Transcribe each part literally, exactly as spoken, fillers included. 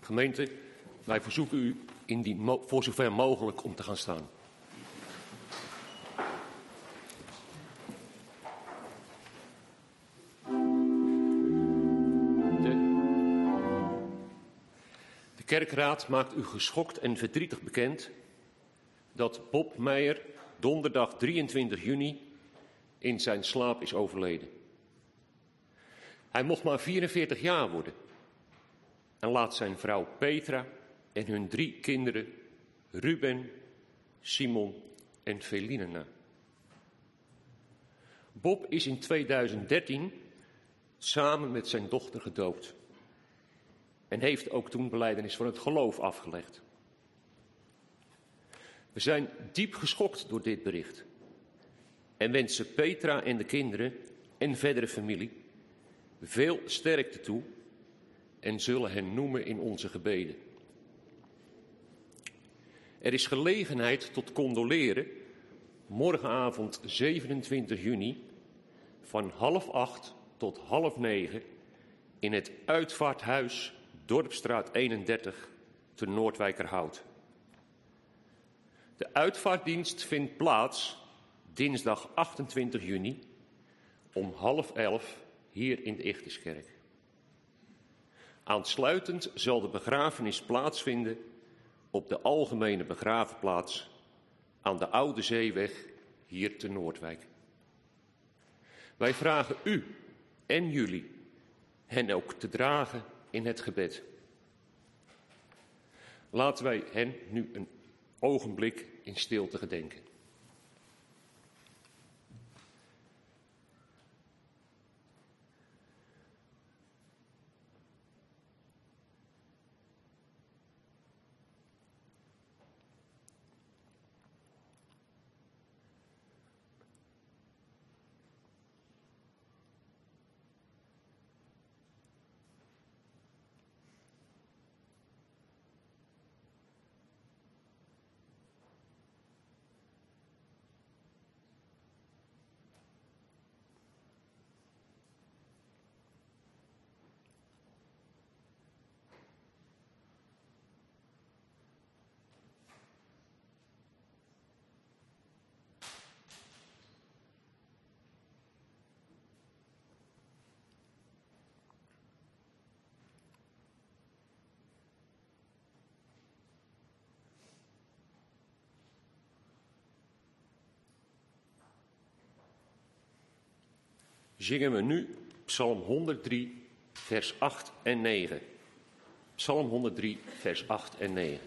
Gemeente, wij verzoeken u indien voor zover mogelijk om te gaan staan. De kerkraad maakt u geschokt en verdrietig bekend dat Bob Meijer donderdag drieëntwintig juni in zijn slaap is overleden. Hij mocht maar vierenveertig jaar worden en laat zijn vrouw Petra en hun drie kinderen Ruben, Simon en Feline na. Bob is in tweeduizend dertien samen met zijn dochter gedoopt en heeft ook toen belijdenis van het geloof afgelegd. We zijn diep geschokt door dit bericht en wensen Petra en de kinderen en verdere familie veel sterkte toe en zullen hen noemen in onze gebeden. Er is gelegenheid tot condoleren morgenavond zevenentwintig juni van half acht tot half negen in het Uitvaarthuis Dorpstraat eenendertig te Noordwijkerhout. De uitvaartdienst vindt plaats dinsdag achtentwintig juni om half elf hier in de Ichterskerk. Aansluitend zal de begrafenis plaatsvinden op de algemene begraafplaats aan de Oude Zeeweg hier te Noordwijk. Wij vragen u en jullie hen ook te dragen in het gebed. Laten wij hen nu een ogenblik in stilte gedenken. Zingen we nu Psalm honderddrie, vers acht en negen. Psalm honderddrie, vers acht en negen.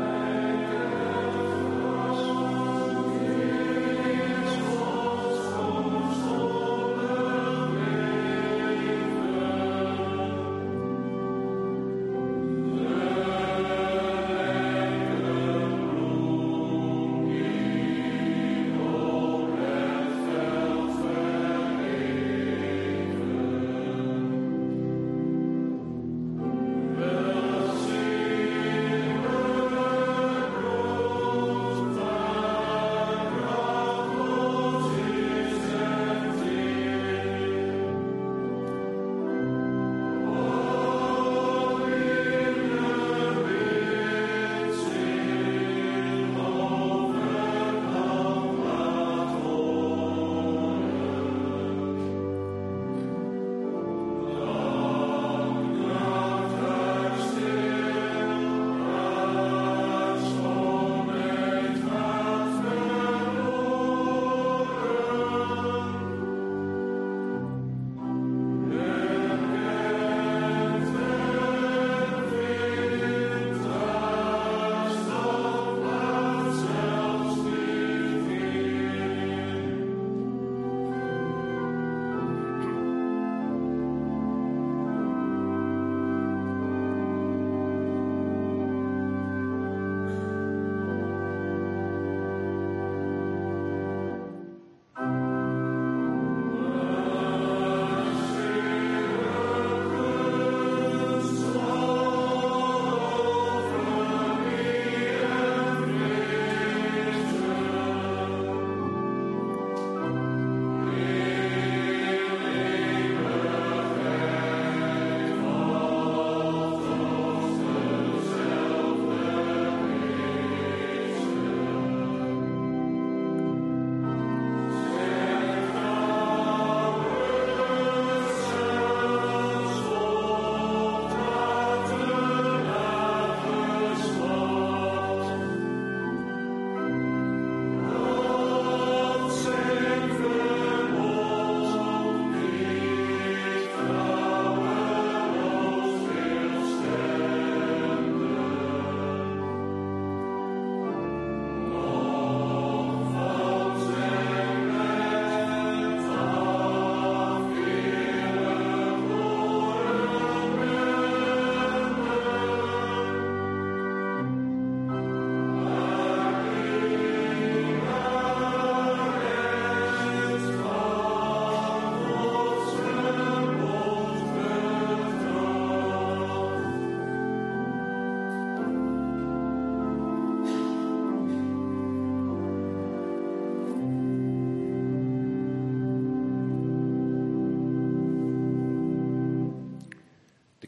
Oh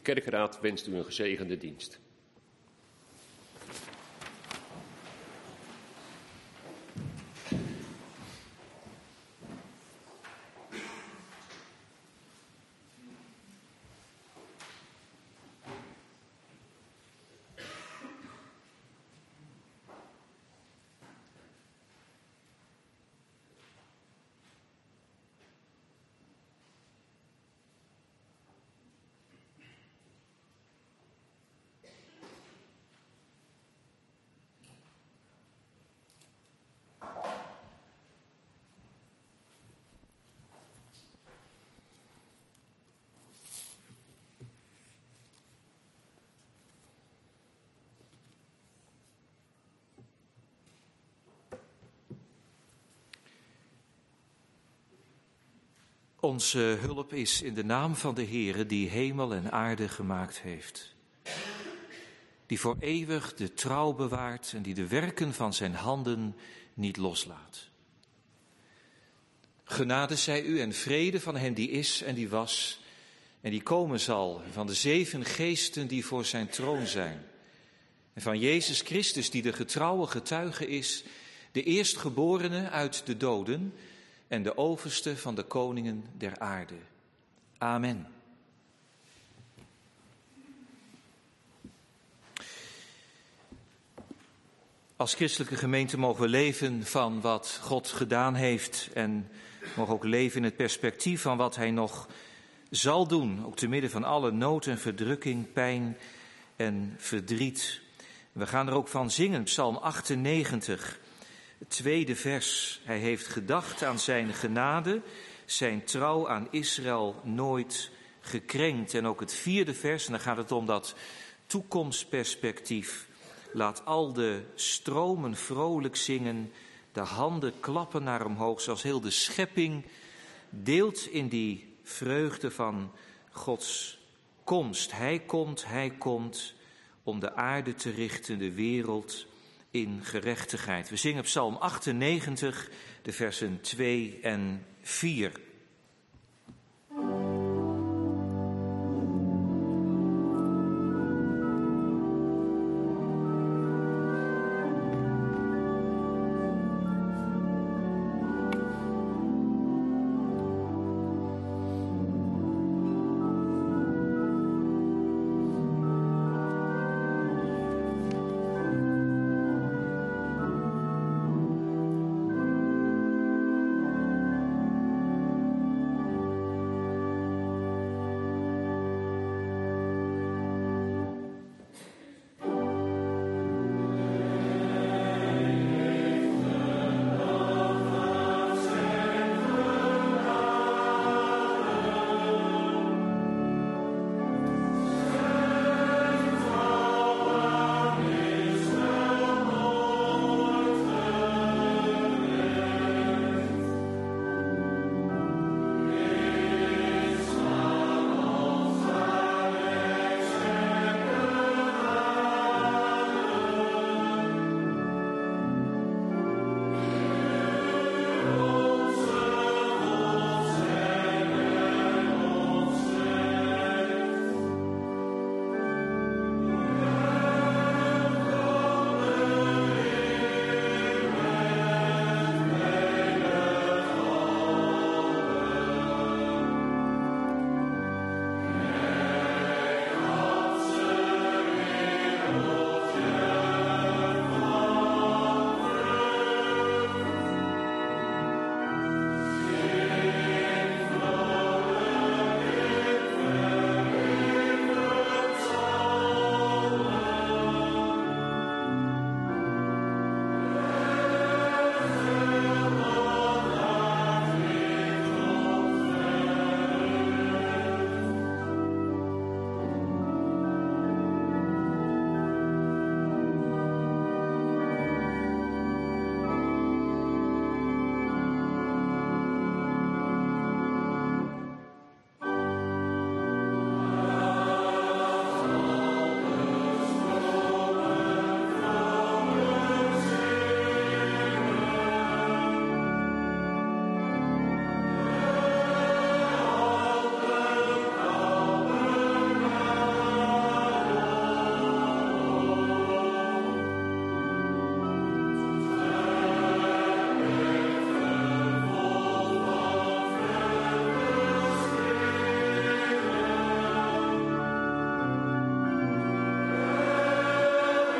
kerkraad wenst u een gezegende dienst. Onze hulp is in de naam van de Heere die hemel en aarde gemaakt heeft. Die voor eeuwig de trouw bewaart en die de werken van zijn handen niet loslaat. Genade zij u en vrede van hem die is en die was en die komen zal. Van de zeven geesten die voor zijn troon zijn. En van Jezus Christus die de getrouwe getuige is, de eerstgeborene uit de doden en de overste van de koningen der aarde. Amen. Als christelijke gemeente mogen we leven van wat God gedaan heeft en mogen ook leven in het perspectief van wat hij nog zal doen, ook te midden van alle nood en verdrukking, pijn en verdriet. We gaan er ook van zingen, Psalm achtennegentig. Het tweede vers, hij heeft gedacht aan zijn genade, zijn trouw aan Israël nooit gekrenkt. En ook het vierde vers, en dan gaat het om dat toekomstperspectief. Laat al de stromen vrolijk zingen, de handen klappen naar omhoog, zoals heel de schepping deelt in die vreugde van Gods komst. Hij komt, hij komt om de aarde te richten, de wereld in gerechtigheid. We zingen Psalm achtennegentig, de versen twee en vier.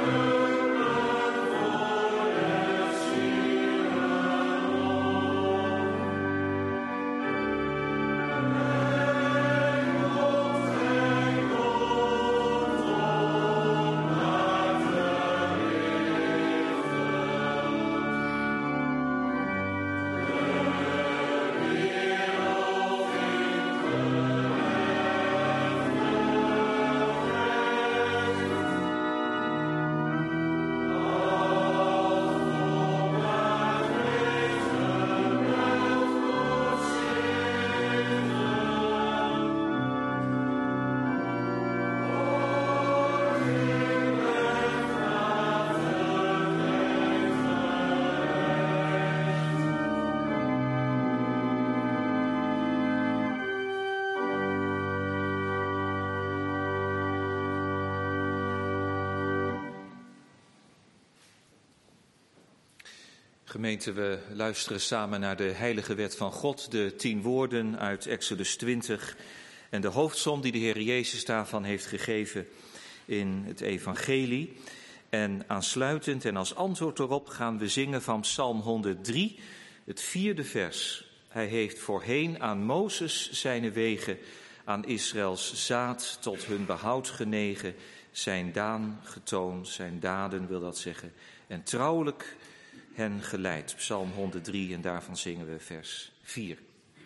Gemeente, we luisteren samen naar de heilige wet van God, de tien woorden uit Exodus twintig en de hoofdsom die de Heer Jezus daarvan heeft gegeven in het evangelie. En aansluitend en als antwoord erop gaan we zingen van Psalm honderddrie, het vierde vers. Hij heeft voorheen aan Mozes zijn wegen, aan Israëls zaad tot hun behoud genegen, zijn daan getoond, zijn daden wil dat zeggen, en trouwelijk hen geleid. Psalm honderddrie en daarvan zingen we vers vier.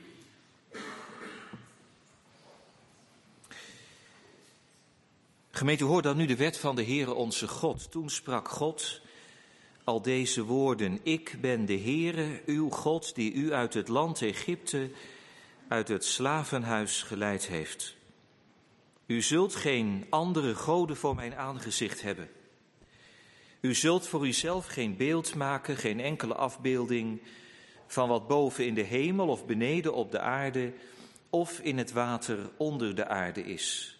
Gemeente, hoor dan nu de wet van de Heere onze God. Toen sprak God al deze woorden: Ik ben de Heere, uw God, die u uit het land Egypte, uit het slavenhuis geleid heeft. U zult geen andere goden voor mijn aangezicht hebben. U zult voor uzelf geen beeld maken, geen enkele afbeelding van wat boven in de hemel of beneden op de aarde of in het water onder de aarde is.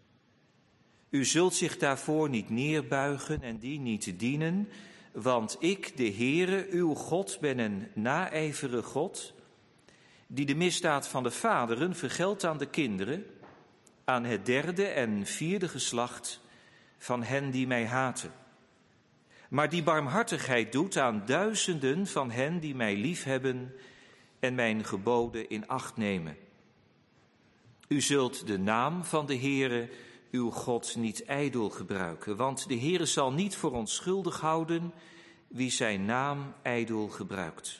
U zult zich daarvoor niet neerbuigen en die niet dienen, want ik, de Heere, uw God, ben een naijverige God, die de misdaad van de vaderen vergeldt aan de kinderen, aan het derde en vierde geslacht van hen die mij haten. Maar die barmhartigheid doet aan duizenden van hen die mij liefhebben en mijn geboden in acht nemen. U zult de naam van de Heere, uw God, niet ijdel gebruiken, want de Heere zal niet voor onschuldig houden wie zijn naam ijdel gebruikt.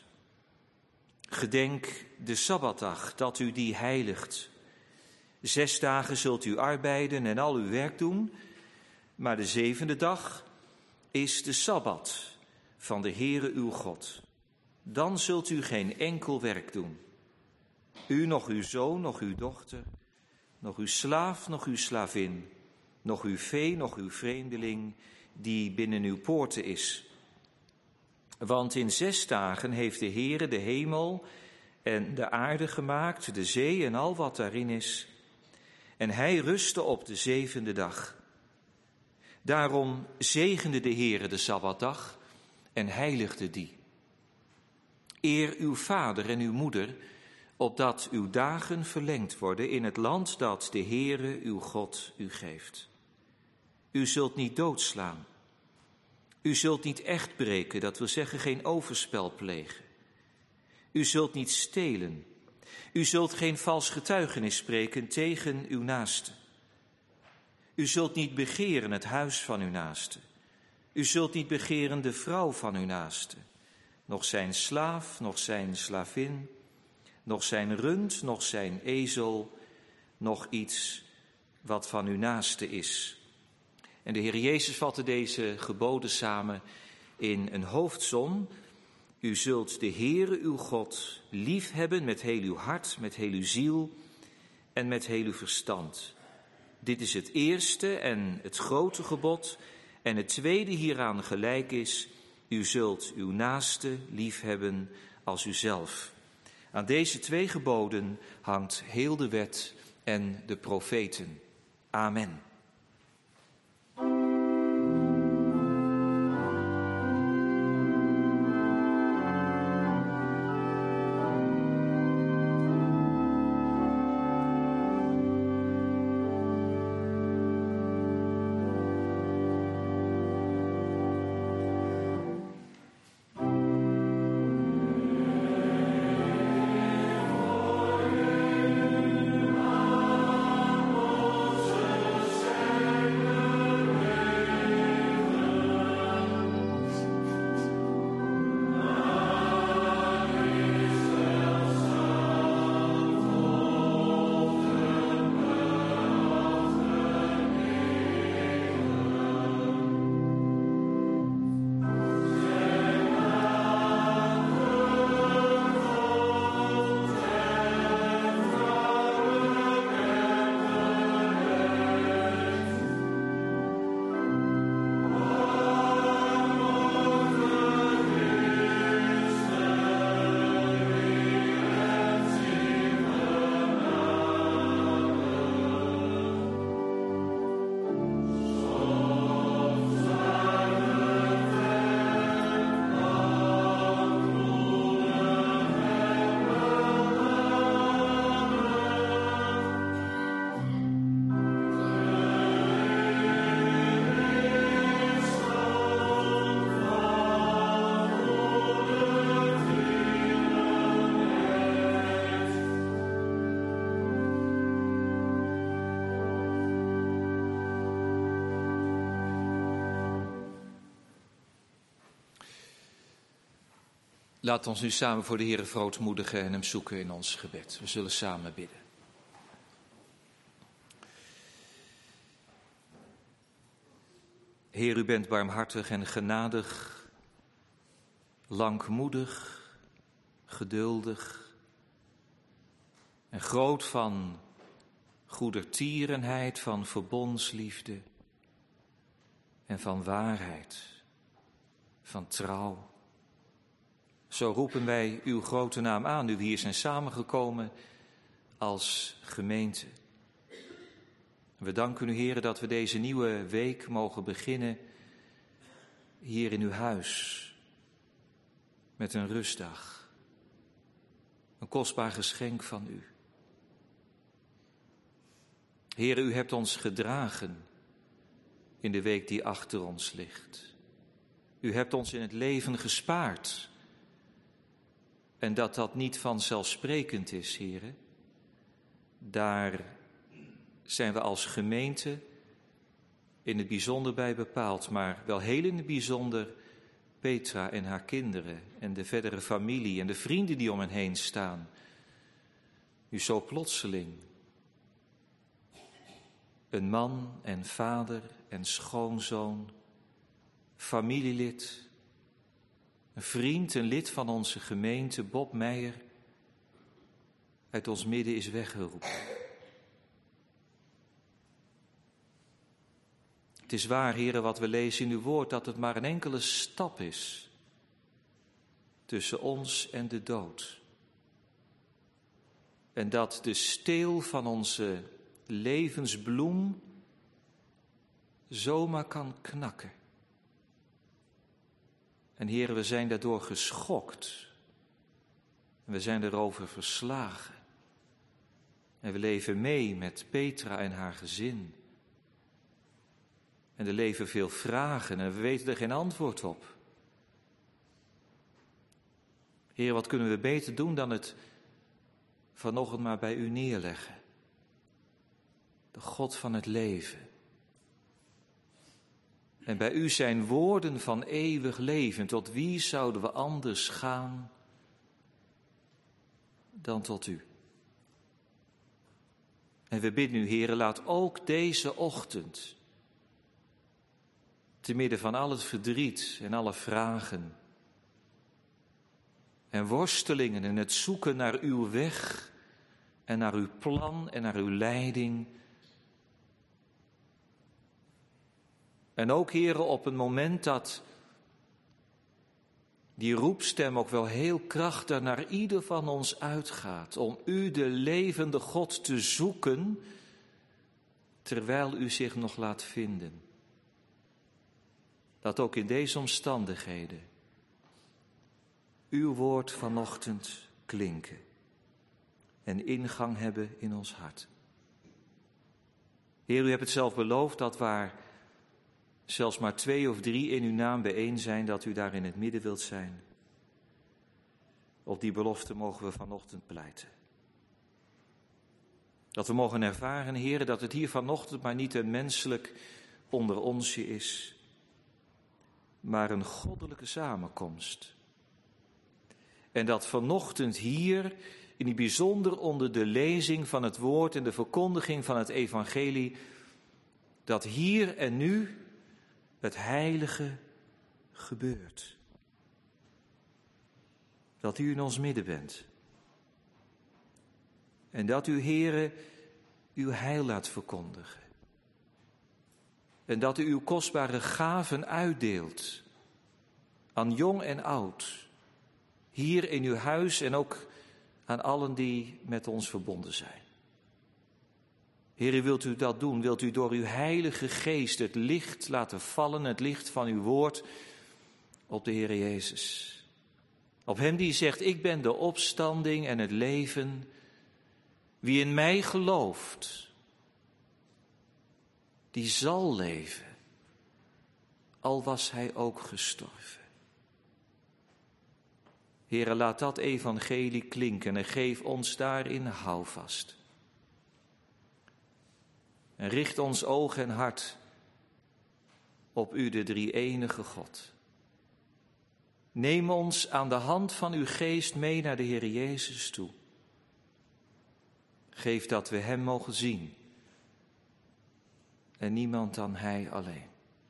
Gedenk de Sabbatdag, dat u die heiligt. Zes dagen zult u arbeiden en al uw werk doen, maar de zevende dag is de Sabbat van de Heere uw God. Dan zult u geen enkel werk doen. U, nog uw zoon, nog uw dochter, nog uw slaaf, nog uw slavin, nog uw vee, nog uw vreemdeling, die binnen uw poorten is. Want in zes dagen heeft de Heere de hemel en de aarde gemaakt, de zee en al wat daarin is. En hij rustte op de zevende dag. Daarom zegende de Heere de Sabbatdag en heiligde die. Eer uw vader en uw moeder, opdat uw dagen verlengd worden in het land dat de Heere uw God u geeft. U zult niet doodslaan. U zult niet echt breken, dat wil zeggen geen overspel plegen. U zult niet stelen. U zult geen vals getuigenis spreken tegen uw naaste. U zult niet begeren het huis van uw naaste. U zult niet begeren de vrouw van uw naaste. Nog zijn slaaf, nog zijn slavin, nog zijn rund, nog zijn ezel, nog iets wat van uw naaste is. En de Heer Jezus vatte deze geboden samen in een hoofdsom. U zult de Heere uw God lief hebben met heel uw hart, met heel uw ziel en met heel uw verstand. Dit is het eerste en het grote gebod. En het tweede hieraan gelijk is: u zult uw naaste lief hebben als uzelf. Aan deze twee geboden hangt heel de wet en de profeten. Amen. Laat ons nu samen voor de Heere verootmoedigen en hem zoeken in ons gebed. We zullen samen bidden. Heer, u bent barmhartig en genadig, langmoedig, geduldig en groot van goedertierenheid, van verbondsliefde en van waarheid, van trouw. Zo roepen wij uw grote naam aan, nu we hier zijn samengekomen als gemeente. We danken u, Heer, dat we deze nieuwe week mogen beginnen hier in uw huis met een rustdag. Een kostbaar geschenk van u. Heer, u hebt ons gedragen in de week die achter ons ligt. U hebt ons in het leven gespaard. En dat dat niet vanzelfsprekend is, Heer. Daar zijn we als gemeente in het bijzonder bij bepaald, maar wel heel in het bijzonder Petra en haar kinderen en de verdere familie en de vrienden die om hen heen staan. U zo plotseling een man en vader en schoonzoon, familielid, een vriend, een lid van onze gemeente, Bob Meijer, uit ons midden is weggeroepen. Het is waar, heren, wat we lezen in uw woord, dat het maar een enkele stap is tussen ons en de dood. En dat de steel van onze levensbloem zomaar kan knakken. En heren, we zijn daardoor geschokt. En we zijn erover verslagen. En we leven mee met Petra en haar gezin. En er leven veel vragen en we weten er geen antwoord op. Heer, wat kunnen we beter doen dan het vanochtend maar bij u neerleggen. De God van het leven. En bij u zijn woorden van eeuwig leven. Tot wie zouden we anders gaan dan tot u? En we bidden u, Heer, laat ook deze ochtend, te midden van al het verdriet en alle vragen en worstelingen en het zoeken naar uw weg en naar uw plan en naar uw leiding. En ook, Heere, op een moment dat die roepstem ook wel heel krachtig naar ieder van ons uitgaat, om u, de levende God, te zoeken, terwijl u zich nog laat vinden. Dat ook in deze omstandigheden uw woord vanochtend klinken en ingang hebben in ons hart. Heer, u hebt het zelf beloofd dat waar zelfs maar twee of drie in uw naam bijeen zijn, dat u daar in het midden wilt zijn. Op die belofte mogen we vanochtend pleiten. Dat we mogen ervaren, Heer, dat het hier vanochtend maar niet een menselijk onder onsje is, maar een goddelijke samenkomst. En dat vanochtend hier, in het bijzonder onder de lezing van het woord en de verkondiging van het evangelie, dat hier en nu het heilige gebeurt. Dat u in ons midden bent. En dat u, Heere, uw heil laat verkondigen. En dat u uw kostbare gaven uitdeelt aan jong en oud, hier in uw huis en ook aan allen die met ons verbonden zijn. Heere, wilt u dat doen? Wilt u door uw heilige geest het licht laten vallen, het licht van uw woord, op de Heere Jezus? Op hem die zegt, ik ben de opstanding en het leven. Wie in mij gelooft, die zal leven, al was hij ook gestorven. Heere, laat dat evangelie klinken en geef ons daarin houvast. En richt ons oog en hart op u, de drie-enige God. Neem ons aan de hand van uw geest mee naar de Heer Jezus toe. Geef dat we hem mogen zien. En niemand dan hij alleen.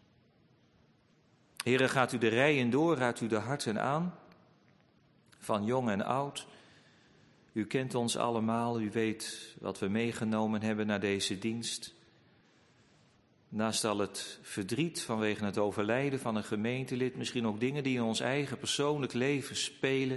Heere, gaat u de rijen door, raadt u de harten aan, van jong en oud. U kent ons allemaal, u weet wat we meegenomen hebben naar deze dienst. Naast al het verdriet vanwege het overlijden van een gemeentelid, misschien ook dingen die in ons eigen persoonlijk leven spelen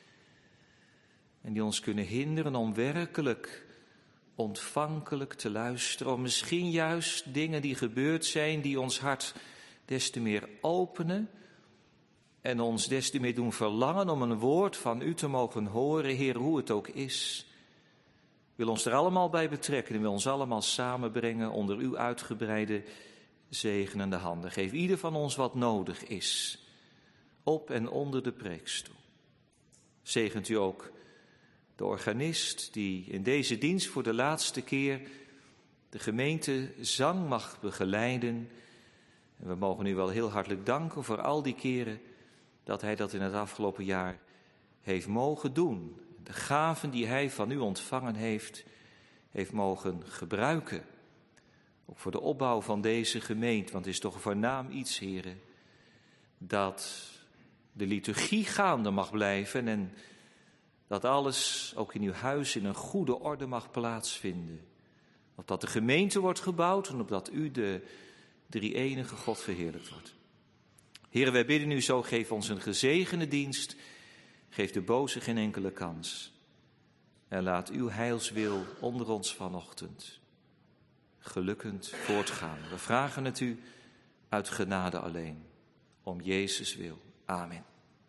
en die ons kunnen hinderen om werkelijk ontvankelijk te luisteren. Of misschien juist dingen die gebeurd zijn die ons hart des te meer openen en ons des te meer doen verlangen om een woord van u te mogen horen, Heer, hoe het ook is. Wil ons er allemaal bij betrekken en wil ons allemaal samenbrengen onder uw uitgebreide zegenende handen. Geef ieder van ons wat nodig is, op en onder de preekstoel. Zegent u ook de organist die in deze dienst voor de laatste keer de gemeente zang mag begeleiden. En we mogen u wel heel hartelijk danken voor al die keren dat hij dat in het afgelopen jaar heeft mogen doen. De gaven die hij van u ontvangen heeft, heeft mogen gebruiken. Ook voor de opbouw van deze gemeente, want het is toch een voornaam iets, heren, dat de liturgie gaande mag blijven en dat alles ook in uw huis in een goede orde mag plaatsvinden. Opdat de gemeente wordt gebouwd en opdat u, de drie-enige God, verheerlijkt wordt. Heren, wij bidden u zo, geef ons een gezegende dienst. Geef de boze geen enkele kans. En laat uw heilswil onder ons vanochtend gelukkig voortgaan. We vragen het u uit genade alleen. Om Jezus wil. Amen.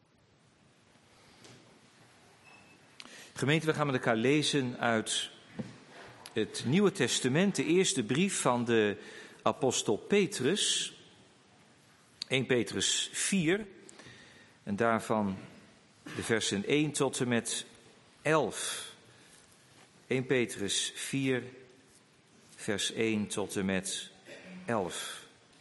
Gemeente, we gaan met elkaar lezen uit het Nieuwe Testament, de eerste brief van de apostel Petrus. eerste Petrus vier. En daarvan de versen één tot en met elf. eerste Petrus vier, vers één tot en met elf.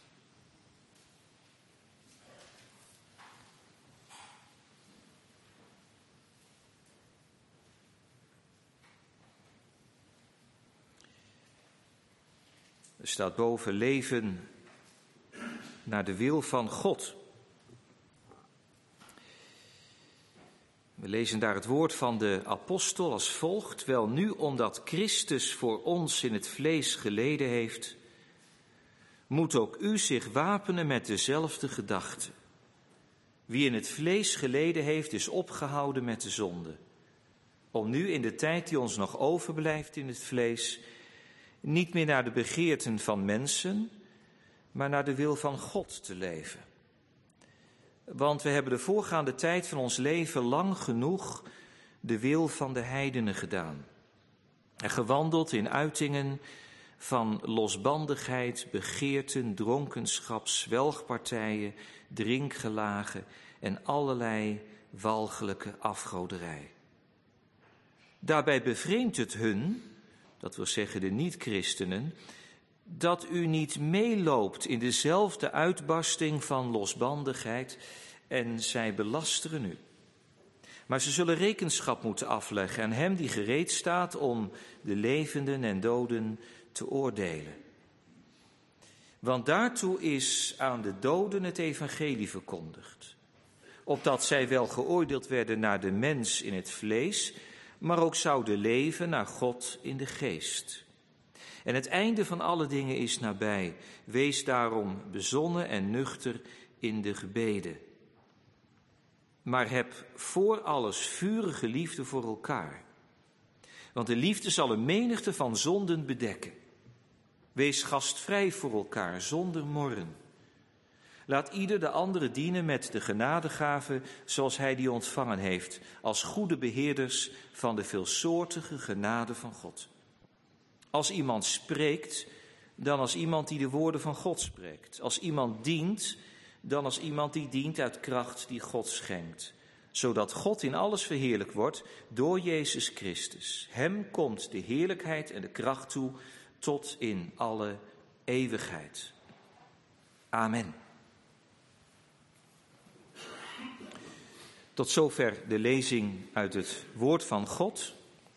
Er staat boven: leven naar de wil van God. We lezen daar het woord van de apostel als volgt: wel nu, omdat Christus voor ons in het vlees geleden heeft, moet ook u zich wapenen met dezelfde gedachte. Wie in het vlees geleden heeft, is opgehouden met de zonde, om nu in de tijd die ons nog overblijft in het vlees niet meer naar de begeerten van mensen, maar naar de wil van God te leven. Want we hebben de voorgaande tijd van ons leven lang genoeg de wil van de heidenen gedaan. En gewandeld in uitingen van losbandigheid, begeerten, dronkenschap, zwelgpartijen, drinkgelagen en allerlei walgelijke afgoderij. Daarbij bevreemdt het hun, dat wil zeggen de niet-christenen, dat u niet meeloopt in dezelfde uitbarsting van losbandigheid en zij belasteren u. Maar ze zullen rekenschap moeten afleggen aan hem die gereed staat om de levenden en doden te oordelen. Want daartoe is aan de doden het evangelie verkondigd, opdat zij wel geoordeeld werden naar de mens in het vlees, maar ook zouden leven naar God in de geest. En het einde van alle dingen is nabij. Wees daarom bezonnen en nuchter in de gebeden. Maar heb voor alles vurige liefde voor elkaar. Want de liefde zal een menigte van zonden bedekken. Wees gastvrij voor elkaar, zonder morren. Laat ieder de andere dienen met de genadegave zoals hij die ontvangen heeft, als goede beheerders van de veelsoortige genade van God. Als iemand spreekt, dan als iemand die de woorden van God spreekt. Als iemand dient, dan als iemand die dient uit kracht die God schenkt. Zodat God in alles verheerlijk wordt door Jezus Christus. Hem komt de heerlijkheid en de kracht toe tot in alle eeuwigheid. Amen. Tot zover de lezing uit het woord van God.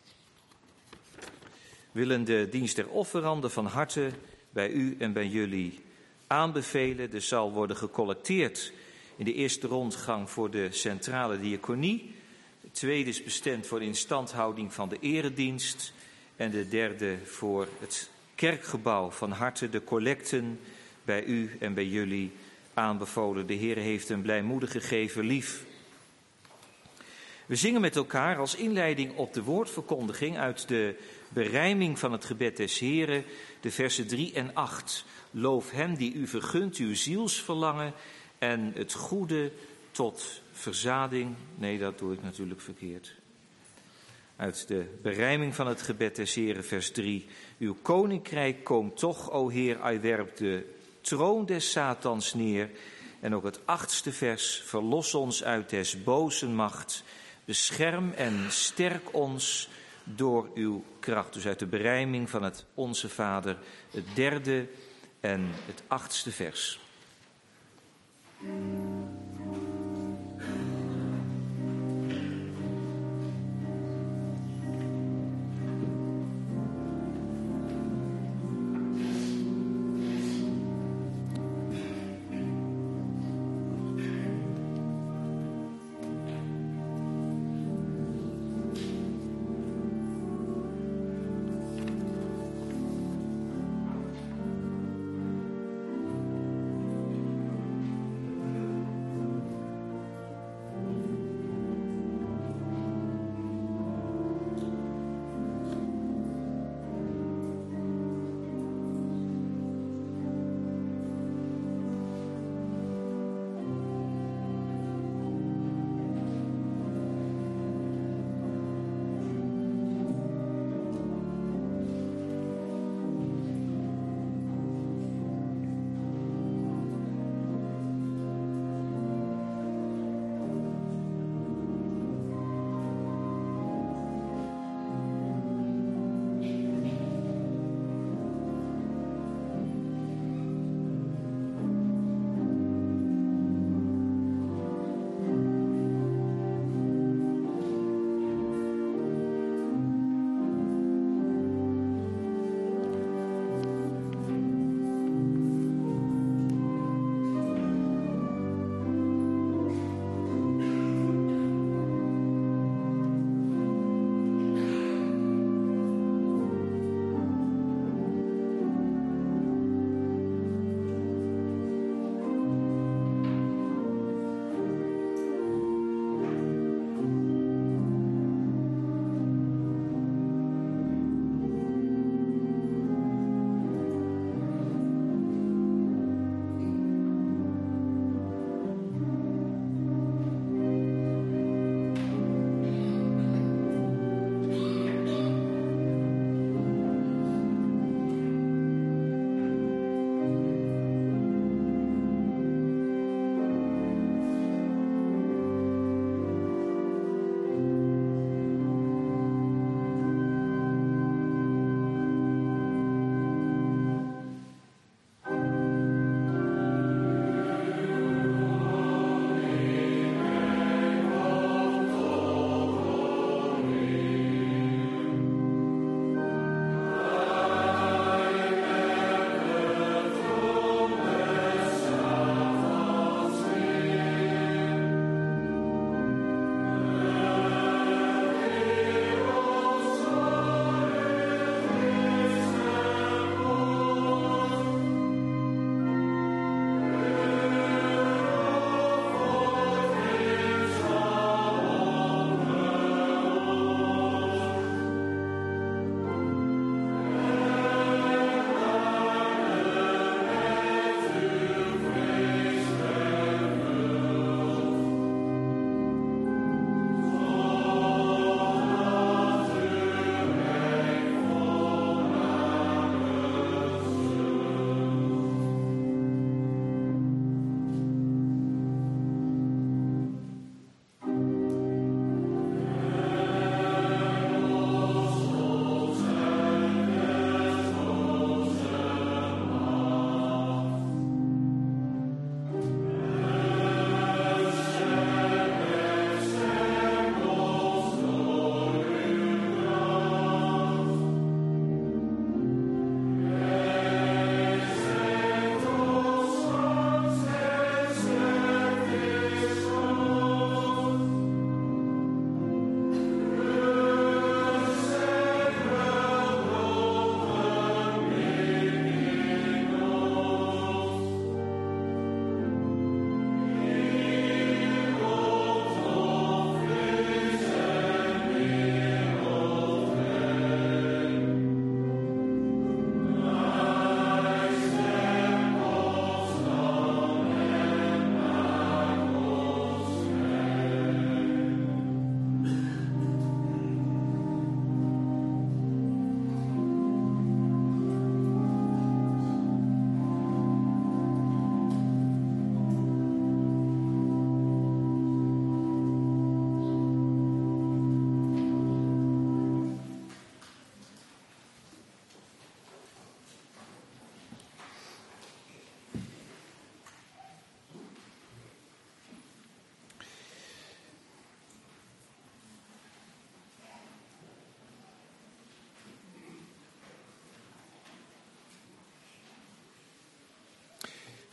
Willen de dienst der offeranden van harte bij u en bij jullie aanbevelen. Er zal worden gecollecteerd in de eerste rondgang voor de centrale diaconie. De tweede is bestemd voor de instandhouding van de eredienst. En de derde voor het kerkgebouw van harte, de collecten bij u en bij jullie aanbevolen. De Heer heeft een blijmoedige gever lief. We zingen met elkaar als inleiding op de woordverkondiging uit de berijming van het gebed des Heren, de versen drie en acht. Loof hem die u vergunt uw zielsverlangen en het goede tot verzading. Nee, dat doe ik natuurlijk verkeerd. Uit de berijming van het gebed des Heren, vers drie. Uw koninkrijk komt toch, o Heer, hij werpt de troon des Satans neer. En ook het achtste vers, verlos ons uit des bozen macht. Bescherm en sterk ons door uw kracht. Dus uit de berijming van het Onze Vader, het derde en het achtste vers.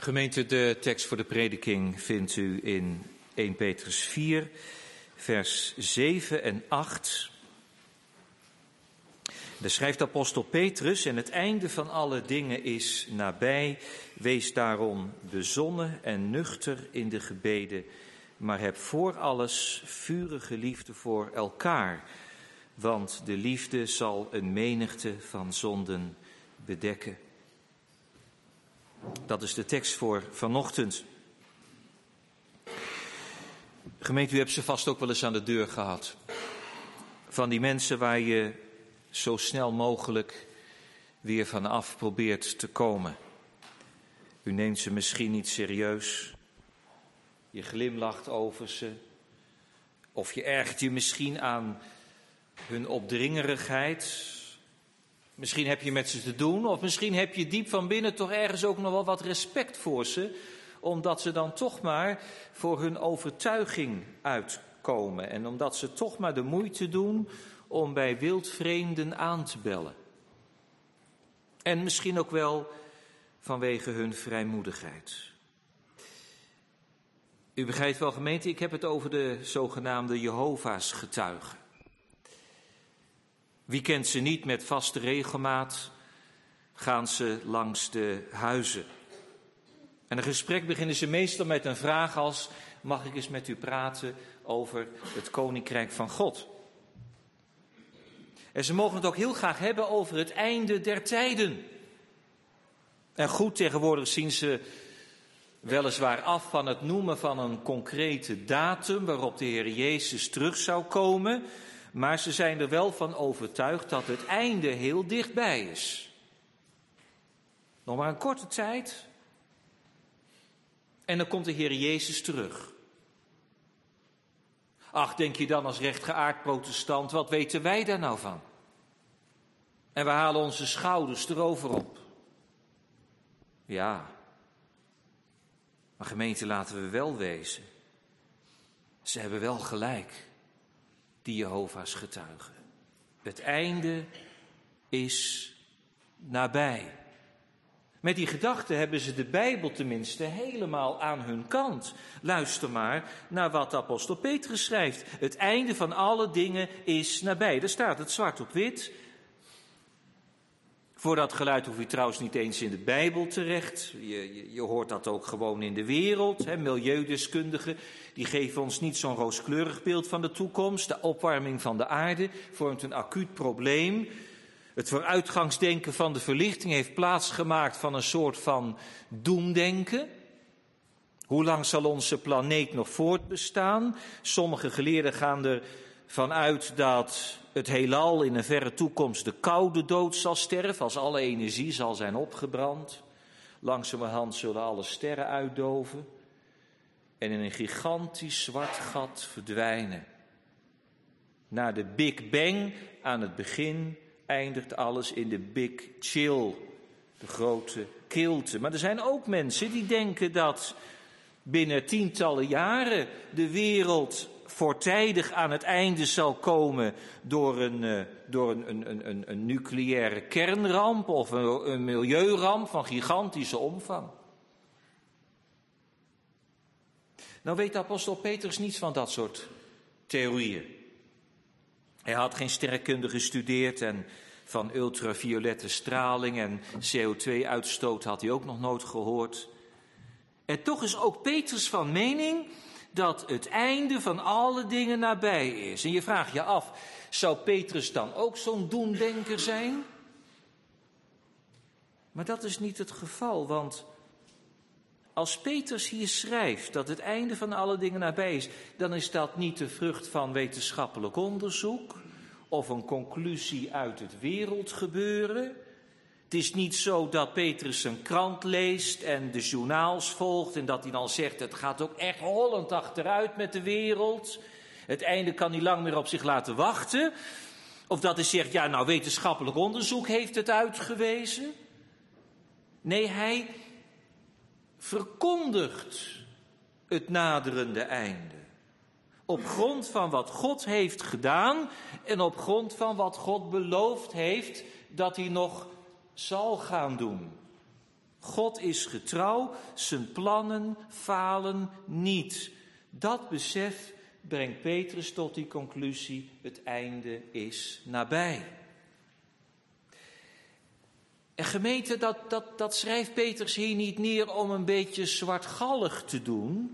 Gemeente, de tekst voor de prediking vindt u in eerste Petrus vier, vers zeven en acht. Daar schrijft apostel Petrus: en het einde van alle dingen is nabij. Wees daarom bezonnen en nuchter in de gebeden, maar heb voor alles vurige liefde voor elkaar. Want de liefde zal een menigte van zonden bedekken. Dat is de tekst voor vanochtend. Gemeente, u hebt ze vast ook wel eens aan de deur gehad. Van die mensen waar je zo snel mogelijk weer vanaf probeert te komen. U neemt ze misschien niet serieus. Je glimlacht over ze. Of je ergert je misschien aan hun opdringerigheid. Misschien heb je met ze te doen. Of misschien heb je diep van binnen toch ergens ook nog wel wat respect voor ze. Omdat ze dan toch maar voor hun overtuiging uitkomen. En omdat ze toch maar de moeite doen om bij wildvreemden aan te bellen. En misschien ook wel vanwege hun vrijmoedigheid. U begrijpt wel, gemeente, ik heb het over de zogenaamde Jehovah's getuigen. Wie kent ze niet? Met vaste regelmaat gaan ze langs de huizen. En een gesprek beginnen ze meestal met een vraag als: mag ik eens met u praten over het Koninkrijk van God? En ze mogen het ook heel graag hebben over het einde der tijden. En goed, tegenwoordig zien ze weliswaar af van het noemen van een concrete datum waarop de Heer Jezus terug zou komen. Maar ze zijn er wel van overtuigd dat het einde heel dichtbij is. Nog maar een korte tijd. En dan komt de Heer Jezus terug. Ach, denk je dan als rechtgeaard protestant, wat weten wij daar nou van? En we halen onze schouders erover op. Ja. Maar gemeente, laten we wel wezen. Ze hebben wel gelijk, die Jehovah's getuigen. Het einde is nabij. Met die gedachte hebben ze de Bijbel tenminste helemaal aan hun kant. Luister maar naar wat de apostel Petrus schrijft. Het einde van alle dingen is nabij. Daar staat het zwart op wit. Voor dat geluid hoef je trouwens niet eens in de Bijbel terecht. Je, je, je hoort dat ook gewoon in de wereld. Hè. Milieudeskundigen die geven ons niet zo'n rooskleurig beeld van de toekomst. De opwarming van de aarde vormt een acuut probleem. Het vooruitgangsdenken van de verlichting heeft plaatsgemaakt van een soort van doemdenken. Hoe lang zal onze planeet nog voortbestaan? Sommige geleerden gaan ervan uit dat het heelal in een verre toekomst de koude dood zal sterven, als alle energie zal zijn opgebrand. Langzamerhand zullen alle sterren uitdoven en in een gigantisch zwart gat verdwijnen. Na de Big Bang aan het begin eindigt alles in de Big Chill, de grote kilte. Maar er zijn ook mensen die denken dat binnen tientallen jaren de wereld voortijdig aan het einde zal komen door een, door een, een, een, een nucleaire kernramp of een, een milieuramp van gigantische omvang. Nou weet de apostel Petrus niets van dat soort theorieën. Hij had geen sterrenkunde gestudeerd en van ultraviolette straling en C O twee uitstoot had hij ook nog nooit gehoord. En toch is ook Petrus van mening dat het einde van alle dingen nabij is. En je vraagt je af, zou Petrus dan ook zo'n doemdenker zijn? Maar dat is niet het geval, want als Petrus hier schrijft dat het einde van alle dingen nabij is, dan is dat niet de vrucht van wetenschappelijk onderzoek of een conclusie uit het wereldgebeuren. Het is niet zo dat Petrus een krant leest en de journaals volgt en dat hij dan zegt: het gaat ook echt hollend achteruit met de wereld. Het einde kan niet lang meer op zich laten wachten. Of dat hij zegt: ja, nou, wetenschappelijk onderzoek heeft het uitgewezen. Nee, hij verkondigt het naderende einde. Op grond van wat God heeft gedaan en op grond van wat God beloofd heeft dat hij nog zal gaan doen. God is getrouw, zijn plannen falen niet. Dat besef brengt Petrus tot die conclusie, het einde is nabij. En gemeente, dat, dat, dat schrijft Petrus hier niet neer om een beetje zwartgallig te doen.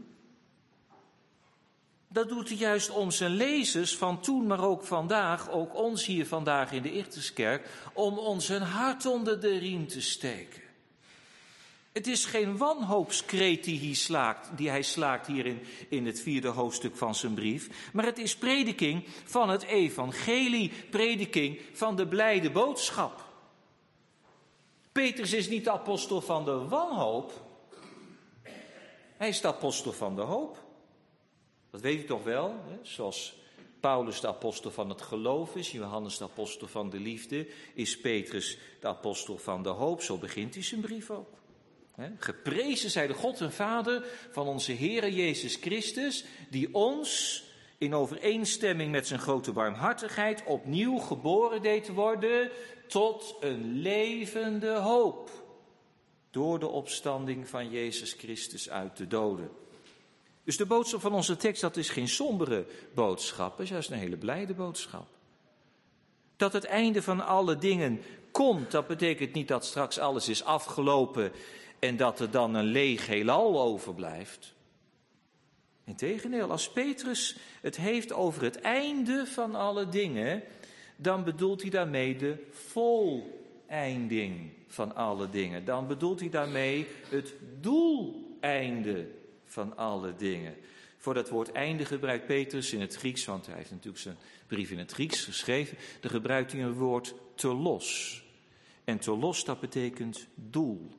Dat doet hij juist om zijn lezers van toen, maar ook vandaag, ook ons hier vandaag in de Ichthuskerk, om ons een hart onder de riem te steken. Het is geen wanhoopskreet die hij slaakt, die hij slaakt hier in, in het vierde hoofdstuk van zijn brief, maar het is prediking van het evangelie, prediking van de blijde boodschap. Petrus is niet de apostel van de wanhoop, hij is de apostel van de hoop. Dat weet u toch wel, hè? Zoals Paulus de apostel van het geloof is, Johannes de apostel van de liefde, is Petrus de apostel van de hoop. Zo begint hij zijn brief ook. Hè? Geprezen zij de God en Vader van onze Heere Jezus Christus, die ons in overeenstemming met zijn grote barmhartigheid opnieuw geboren deed worden tot een levende hoop door de opstanding van Jezus Christus uit de doden. Dus de boodschap van onze tekst, dat is geen sombere boodschap, het is juist een hele blijde boodschap. Dat het einde van alle dingen komt, dat betekent niet dat straks alles is afgelopen en dat er dan een leeg heelal overblijft. Integendeel, als Petrus het heeft over het einde van alle dingen, dan bedoelt hij daarmee de voleinding van alle dingen. Dan bedoelt hij daarmee het doeleinde van alle dingen. Voor dat woord einde gebruikt Petrus in het Grieks, want hij heeft natuurlijk zijn brief in het Grieks geschreven, dan gebruikt hij een woord telos. En telos, dat betekent doel.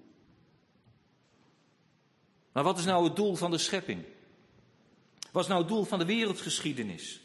Maar wat is nou het doel van de schepping? Wat is nou het doel van de wereldgeschiedenis?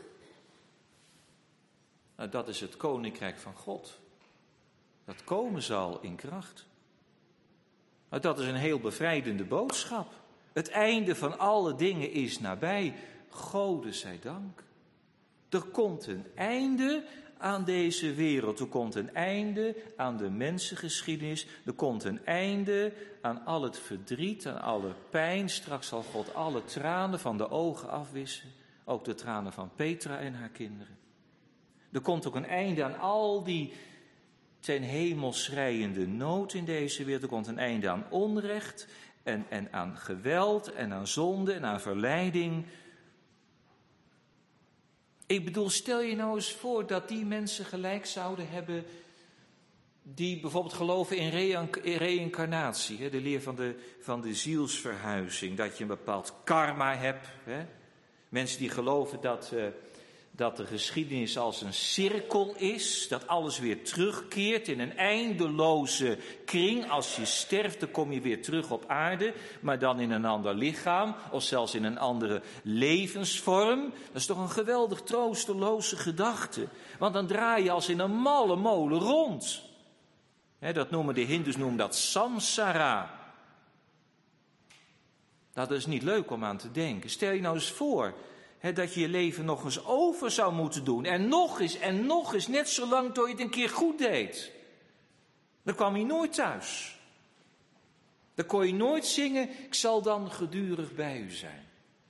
Nou, dat is het koninkrijk van God. Dat komen zal in kracht. Nou, dat is een heel bevrijdende boodschap. Het einde van alle dingen is nabij. Gode zij dank. Er komt een einde aan deze wereld. Er komt een einde aan de mensengeschiedenis. Er komt een einde aan al het verdriet, aan alle pijn. Straks zal God alle tranen van de ogen afwissen. Ook de tranen van Petra en haar kinderen. Er komt ook een einde aan al die ten hemel schreiende nood in deze wereld. Er komt een einde aan onrecht en, en aan geweld en aan zonde en aan verleiding. Ik bedoel, stel je nou eens voor dat die mensen gelijk zouden hebben die bijvoorbeeld geloven in reïncarnatie, hè, de leer van de, van de zielsverhuizing, dat je een bepaald karma hebt. Hè. Mensen die geloven dat, uh, dat de geschiedenis als een cirkel is, dat alles weer terugkeert in een eindeloze kring. Als je sterft, dan kom je weer terug op aarde, maar dan in een ander lichaam of zelfs in een andere levensvorm. Dat is toch een geweldig troosteloze gedachte, want dan draai je als in een malle molen rond. He, dat noemen de Hindoes noemen dat samsara. Dat is niet leuk om aan te denken. Stel je nou eens voor he, dat je je leven nog eens over zou moeten doen. En nog eens en nog eens, net zolang tot je het een keer goed deed. Dan kwam je nooit thuis. Dan kon je nooit zingen, ik zal dan gedurig bij u zijn.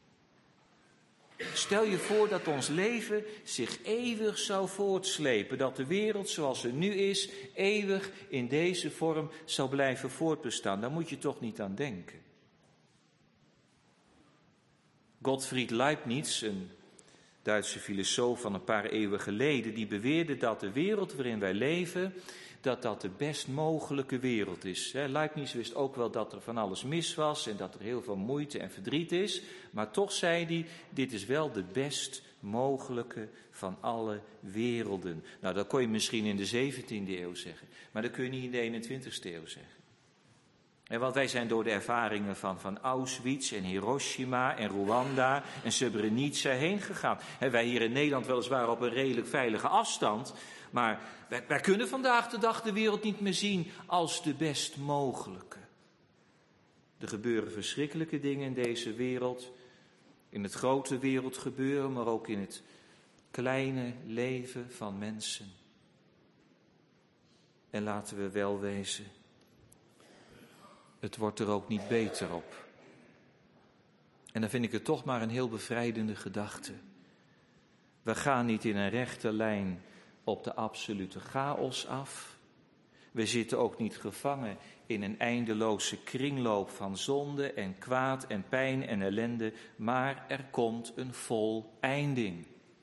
Stel je voor dat ons leven zich eeuwig zou voortslepen. Dat de wereld zoals ze nu is, eeuwig in deze vorm zou blijven voortbestaan. Daar moet je toch niet aan denken. Gottfried Leibniz, een Duitse filosoof van een paar eeuwen geleden, die beweerde dat de wereld waarin wij leven, dat dat de best mogelijke wereld is. Leibniz wist ook wel dat er van alles mis was en dat er heel veel moeite en verdriet is. Maar toch zei hij, dit is wel de best mogelijke van alle werelden. Nou, dat kon je misschien in de zeventiende eeuw zeggen, maar dat kun je niet in de eenentwintigste eeuw zeggen. En want wij zijn door de ervaringen van, van Auschwitz en Hiroshima en Rwanda en Srebrenica heen gegaan. En wij hier in Nederland weliswaar op een redelijk veilige afstand, maar wij, wij kunnen vandaag de dag de wereld niet meer zien als de best mogelijke. Er gebeuren verschrikkelijke dingen in deze wereld, in het grote wereldgebeuren, maar ook in het kleine leven van mensen. En laten we wel wezen, het wordt er ook niet beter op. En dan vind ik het toch maar een heel bevrijdende gedachte. We gaan niet in een rechte lijn op de absolute chaos af. We zitten ook niet gevangen in een eindeloze kringloop van zonde en kwaad en pijn en ellende, maar er komt een voleinding.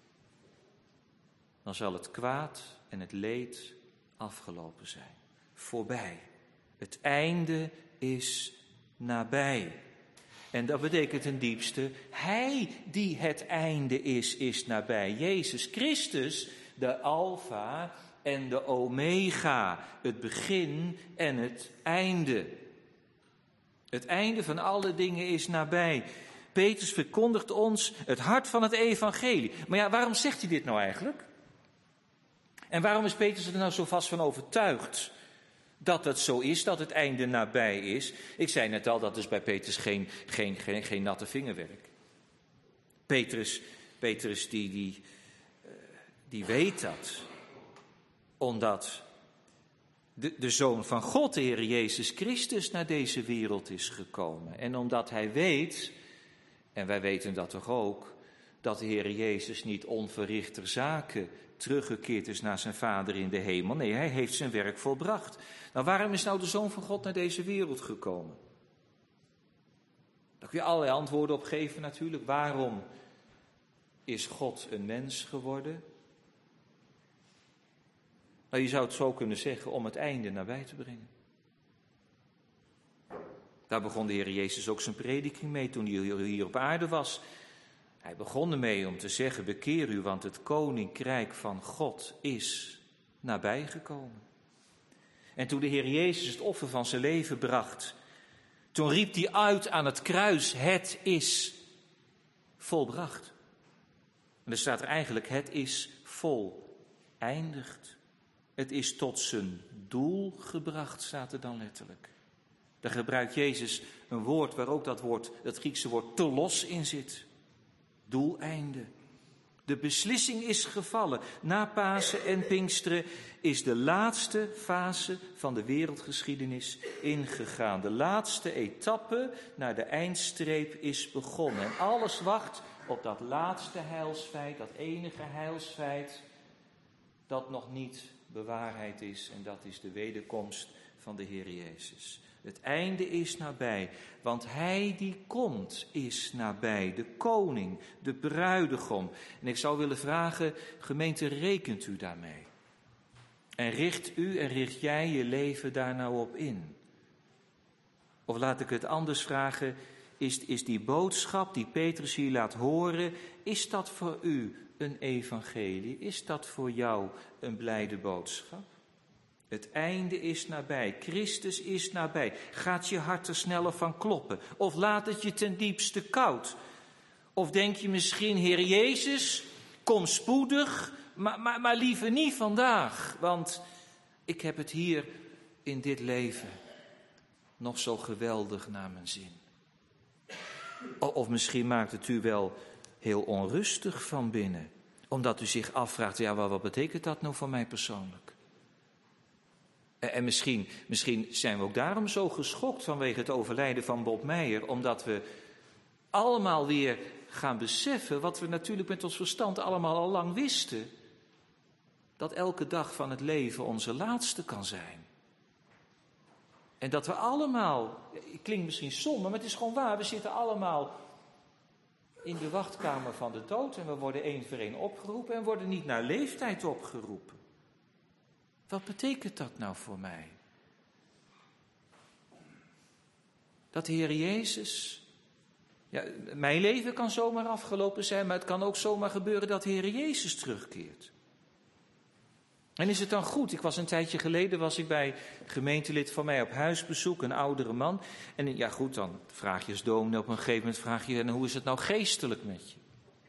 Dan zal het kwaad en het leed afgelopen zijn. Voorbij. Het einde is nabij. En dat betekent ten diepste, hij die het einde is, is nabij. Jezus Christus, de Alfa en de Omega, het begin en het einde. Het einde van alle dingen is nabij. Petrus verkondigt ons het hart van het evangelie. Maar ja, waarom zegt hij dit nou eigenlijk? En waarom is Petrus er nou zo vast van overtuigd dat het zo is, dat het einde nabij is? Ik zei net al, dat is bij Petrus geen, geen, geen, geen natte vingerwerk. Petrus, Petrus die, die, die weet dat, omdat de, de Zoon van God, de Heer Jezus Christus, naar deze wereld is gekomen. En omdat hij weet, en wij weten dat toch ook, dat de Heer Jezus niet onverrichter zaken teruggekeerd is naar zijn Vader in de hemel. Nee, hij heeft zijn werk volbracht. Nou, waarom is nou de Zoon van God naar deze wereld gekomen? Daar kun je allerlei antwoorden op geven natuurlijk. Waarom is God een mens geworden? Nou, je zou het zo kunnen zeggen, om het einde nabij te brengen. Daar begon de Heer Jezus ook zijn prediking mee toen hij hier op aarde was. Hij begon ermee om te zeggen, bekeer u, want het koninkrijk van God is nabijgekomen. En toen de Heer Jezus het offer van zijn leven bracht, toen riep hij uit aan het kruis, het is volbracht. En er staat er eigenlijk, het is voleindigd. Het is tot zijn doel gebracht, staat er dan letterlijk. Daar gebruikt Jezus een woord waar ook dat woord, dat Griekse woord telos in zit. Doeleinde. De beslissing is gevallen. Na Pasen en Pinksteren is de laatste fase van de wereldgeschiedenis ingegaan. De laatste etappe naar de eindstreep is begonnen. En alles wacht op dat laatste heilsfeit, dat enige heilsfeit dat nog niet bewaarheid is. En dat is de wederkomst van de Heer Jezus. Het einde is nabij, want hij die komt is nabij, de koning, de bruidegom. En ik zou willen vragen, gemeente, rekent u daarmee? En richt u en richt jij je leven daar nou op in? Of laat ik het anders vragen, is, is die boodschap die Petrus hier laat horen, is dat voor u een evangelie? Is dat voor jou een blijde boodschap? Het einde is nabij, Christus is nabij. Gaat je hart er sneller van kloppen? Of laat het je ten diepste koud? Of denk je misschien, Heer Jezus, kom spoedig, maar, maar, maar liever niet vandaag. Want ik heb het hier in dit leven nog zo geweldig naar mijn zin. Of misschien maakt het u wel heel onrustig van binnen. Omdat u zich afvraagt, ja, wat betekent dat nou voor mij persoonlijk? En misschien, misschien zijn we ook daarom zo geschokt vanwege het overlijden van Bob Meijer. Omdat we allemaal weer gaan beseffen, wat we natuurlijk met ons verstand allemaal al lang wisten. Dat elke dag van het leven onze laatste kan zijn. En dat we allemaal, het klinkt misschien somber, maar het is gewoon waar. We zitten allemaal in de wachtkamer van de dood en we worden één voor één opgeroepen en worden niet naar leeftijd opgeroepen. Wat betekent dat nou voor mij? Dat de Heer Jezus, ja, mijn leven kan zomaar afgelopen zijn, maar het kan ook zomaar gebeuren dat de Heer Jezus terugkeert. En is het dan goed? Ik was een tijdje geleden, was ik bij een gemeentelid van mij op huisbezoek, een oudere man. En ja goed, dan vraag je als dominee op een gegeven moment, vraag je, en hoe is het nou geestelijk met je?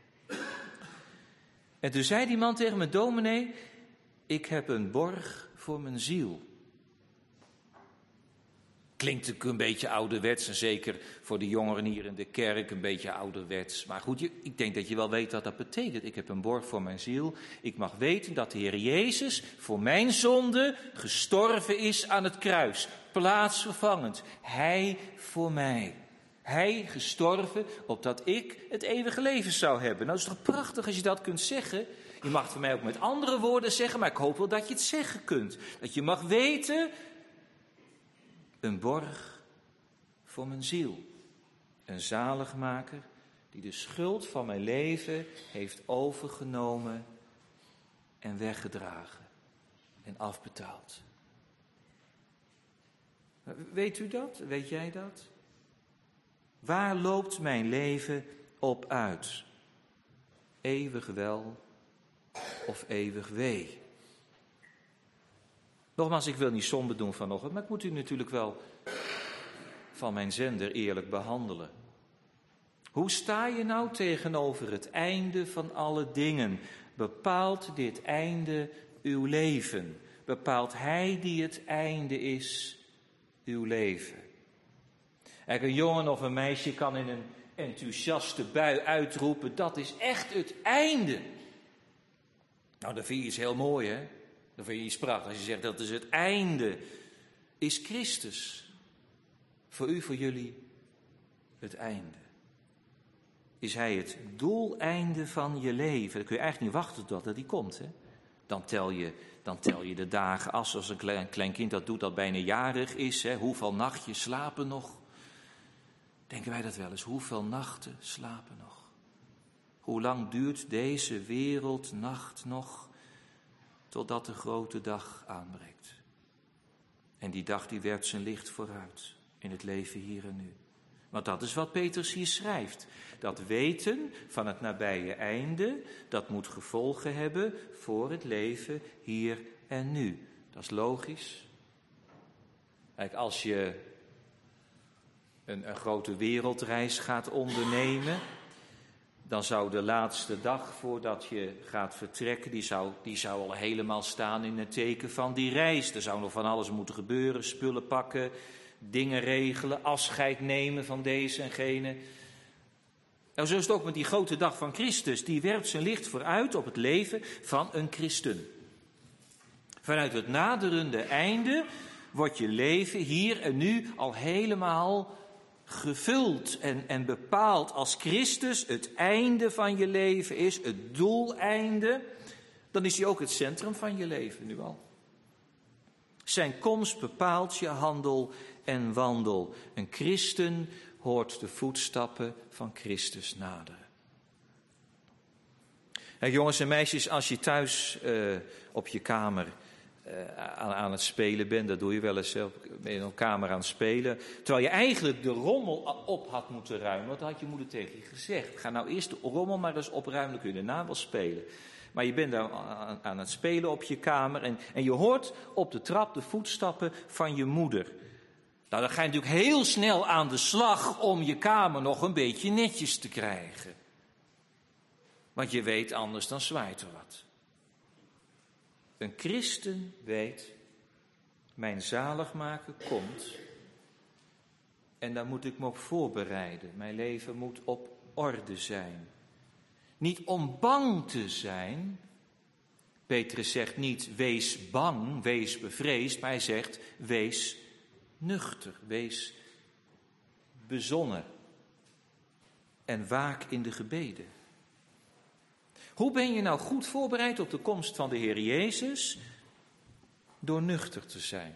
En toen zei die man tegen me, dominee, ik heb een borg voor mijn ziel. Klinkt natuurlijk een beetje ouderwets en zeker voor de jongeren hier in de kerk een beetje ouderwets. Maar goed, je, ik denk dat je wel weet wat dat betekent. Ik heb een borg voor mijn ziel. Ik mag weten dat de Heer Jezus voor mijn zonde gestorven is aan het kruis. Plaatsvervangend. Hij voor mij. Hij gestorven opdat ik het eeuwige leven zou hebben. Nou, dat is toch prachtig als je dat kunt zeggen. Je mag het voor mij ook met andere woorden zeggen, maar ik hoop wel dat je het zeggen kunt. Dat je mag weten, een borg voor mijn ziel. Een zaligmaker die de schuld van mijn leven heeft overgenomen en weggedragen en afbetaald. Weet u dat? Weet jij dat? Waar loopt mijn leven op uit? Eeuwig wel of eeuwig wee? Nogmaals, ik wil niet somber doen vanochtend, maar ik moet u natuurlijk wel van mijn zender eerlijk behandelen. Hoe sta je nou tegenover het einde van alle dingen? Bepaalt dit einde uw leven? Bepaalt Hij die het einde is, uw leven? Kijk, een jongen of een meisje kan in een enthousiaste bui uitroepen, dat is echt het einde. Nou, dan vind je iets heel mooi, hè? Dan vind je iets prachtigs. Als je zegt, dat is het einde, is Christus. Voor u, voor jullie, het einde. Is Hij het doeleinde van je leven? Dan kun je eigenlijk niet wachten tot dat die komt, hè? Dan tel je, dan tel je de dagen af, zoals een klein, klein kind dat doet, dat bijna jarig is. Hè? Hoeveel nachtjes slapen nog? Denken wij dat wel eens? Hoeveel nachten slapen nog? Hoe lang duurt deze wereldnacht nog, totdat de grote dag aanbreekt? En die dag die werpt zijn licht vooruit in het leven hier en nu. Want dat is wat Petrus hier schrijft. Dat weten van het nabije einde, dat moet gevolgen hebben voor het leven hier en nu. Dat is logisch. Kijk, als je een, een grote wereldreis gaat ondernemen, dan zou de laatste dag voordat je gaat vertrekken, die zou, die zou al helemaal staan in het teken van die reis. Er zou nog van alles moeten gebeuren, spullen pakken, dingen regelen, afscheid nemen van deze en gene. Nou, zo is het ook met die grote dag van Christus. Die werpt zijn licht vooruit op het leven van een christen. Vanuit het naderende einde wordt je leven hier en nu al helemaal gevuld en, en bepaald. Als Christus het einde van je leven is, het doeleinde, dan is hij ook het centrum van je leven nu al. Zijn komst bepaalt je handel en wandel. Een christen hoort de voetstappen van Christus naderen. En jongens en meisjes, als je thuis uh, op je kamer uh, aan, aan het spelen bent, dat doe je wel eens zelf, in een kamer aan het spelen, terwijl je eigenlijk de rommel op had moeten ruimen, wat had je moeder tegen je gezegd? Ga nou eerst de rommel maar eens opruimen, dan kun je daarna wel spelen. Maar je bent daar aan, aan het spelen op je kamer en, en je hoort op de trap de voetstappen van je moeder. Nou, dan ga je natuurlijk heel snel aan de slag om je kamer nog een beetje netjes te krijgen. Want je weet, anders dan zwaait er wat. Een christen weet, mijn zaligmaker komt en daar moet ik me op voorbereiden. Mijn leven moet op orde zijn. Niet om bang te zijn. Petrus zegt niet, wees bang, wees bevreesd, maar hij zegt, wees nuchter, wees bezonnen en waak in de gebeden. Hoe ben je nou goed voorbereid op de komst van de Heer Jezus? Door nuchter te zijn.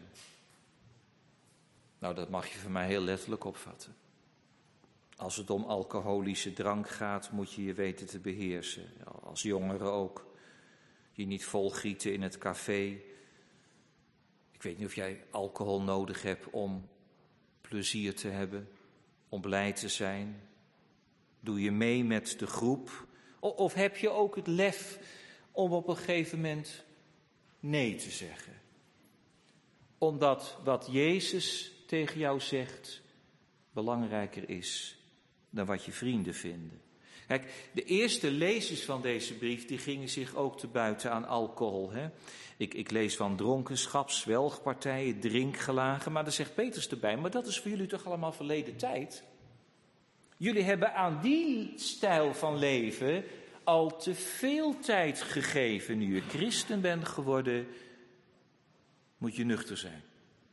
Nou, dat mag je van mij heel letterlijk opvatten. Als het om alcoholische drank gaat, moet je je weten te beheersen. Als jongeren ook. Je niet volgieten in het café. Ik weet niet of jij alcohol nodig hebt om plezier te hebben, om blij te zijn. Doe je mee met de groep? Of heb je ook het lef om op een gegeven moment nee te zeggen? Omdat wat Jezus tegen jou zegt belangrijker is dan wat je vrienden vinden. Kijk, de eerste lezers van deze brief, die gingen zich ook te buiten aan alcohol. Hè? Ik, ik lees van dronkenschap, zwelgpartijen, drinkgelagen, maar dan zegt Petrus erbij, maar dat is voor jullie toch allemaal verleden tijd? Jullie hebben aan die stijl van leven al te veel tijd gegeven. Nu je christen bent geworden, moet je nuchter zijn.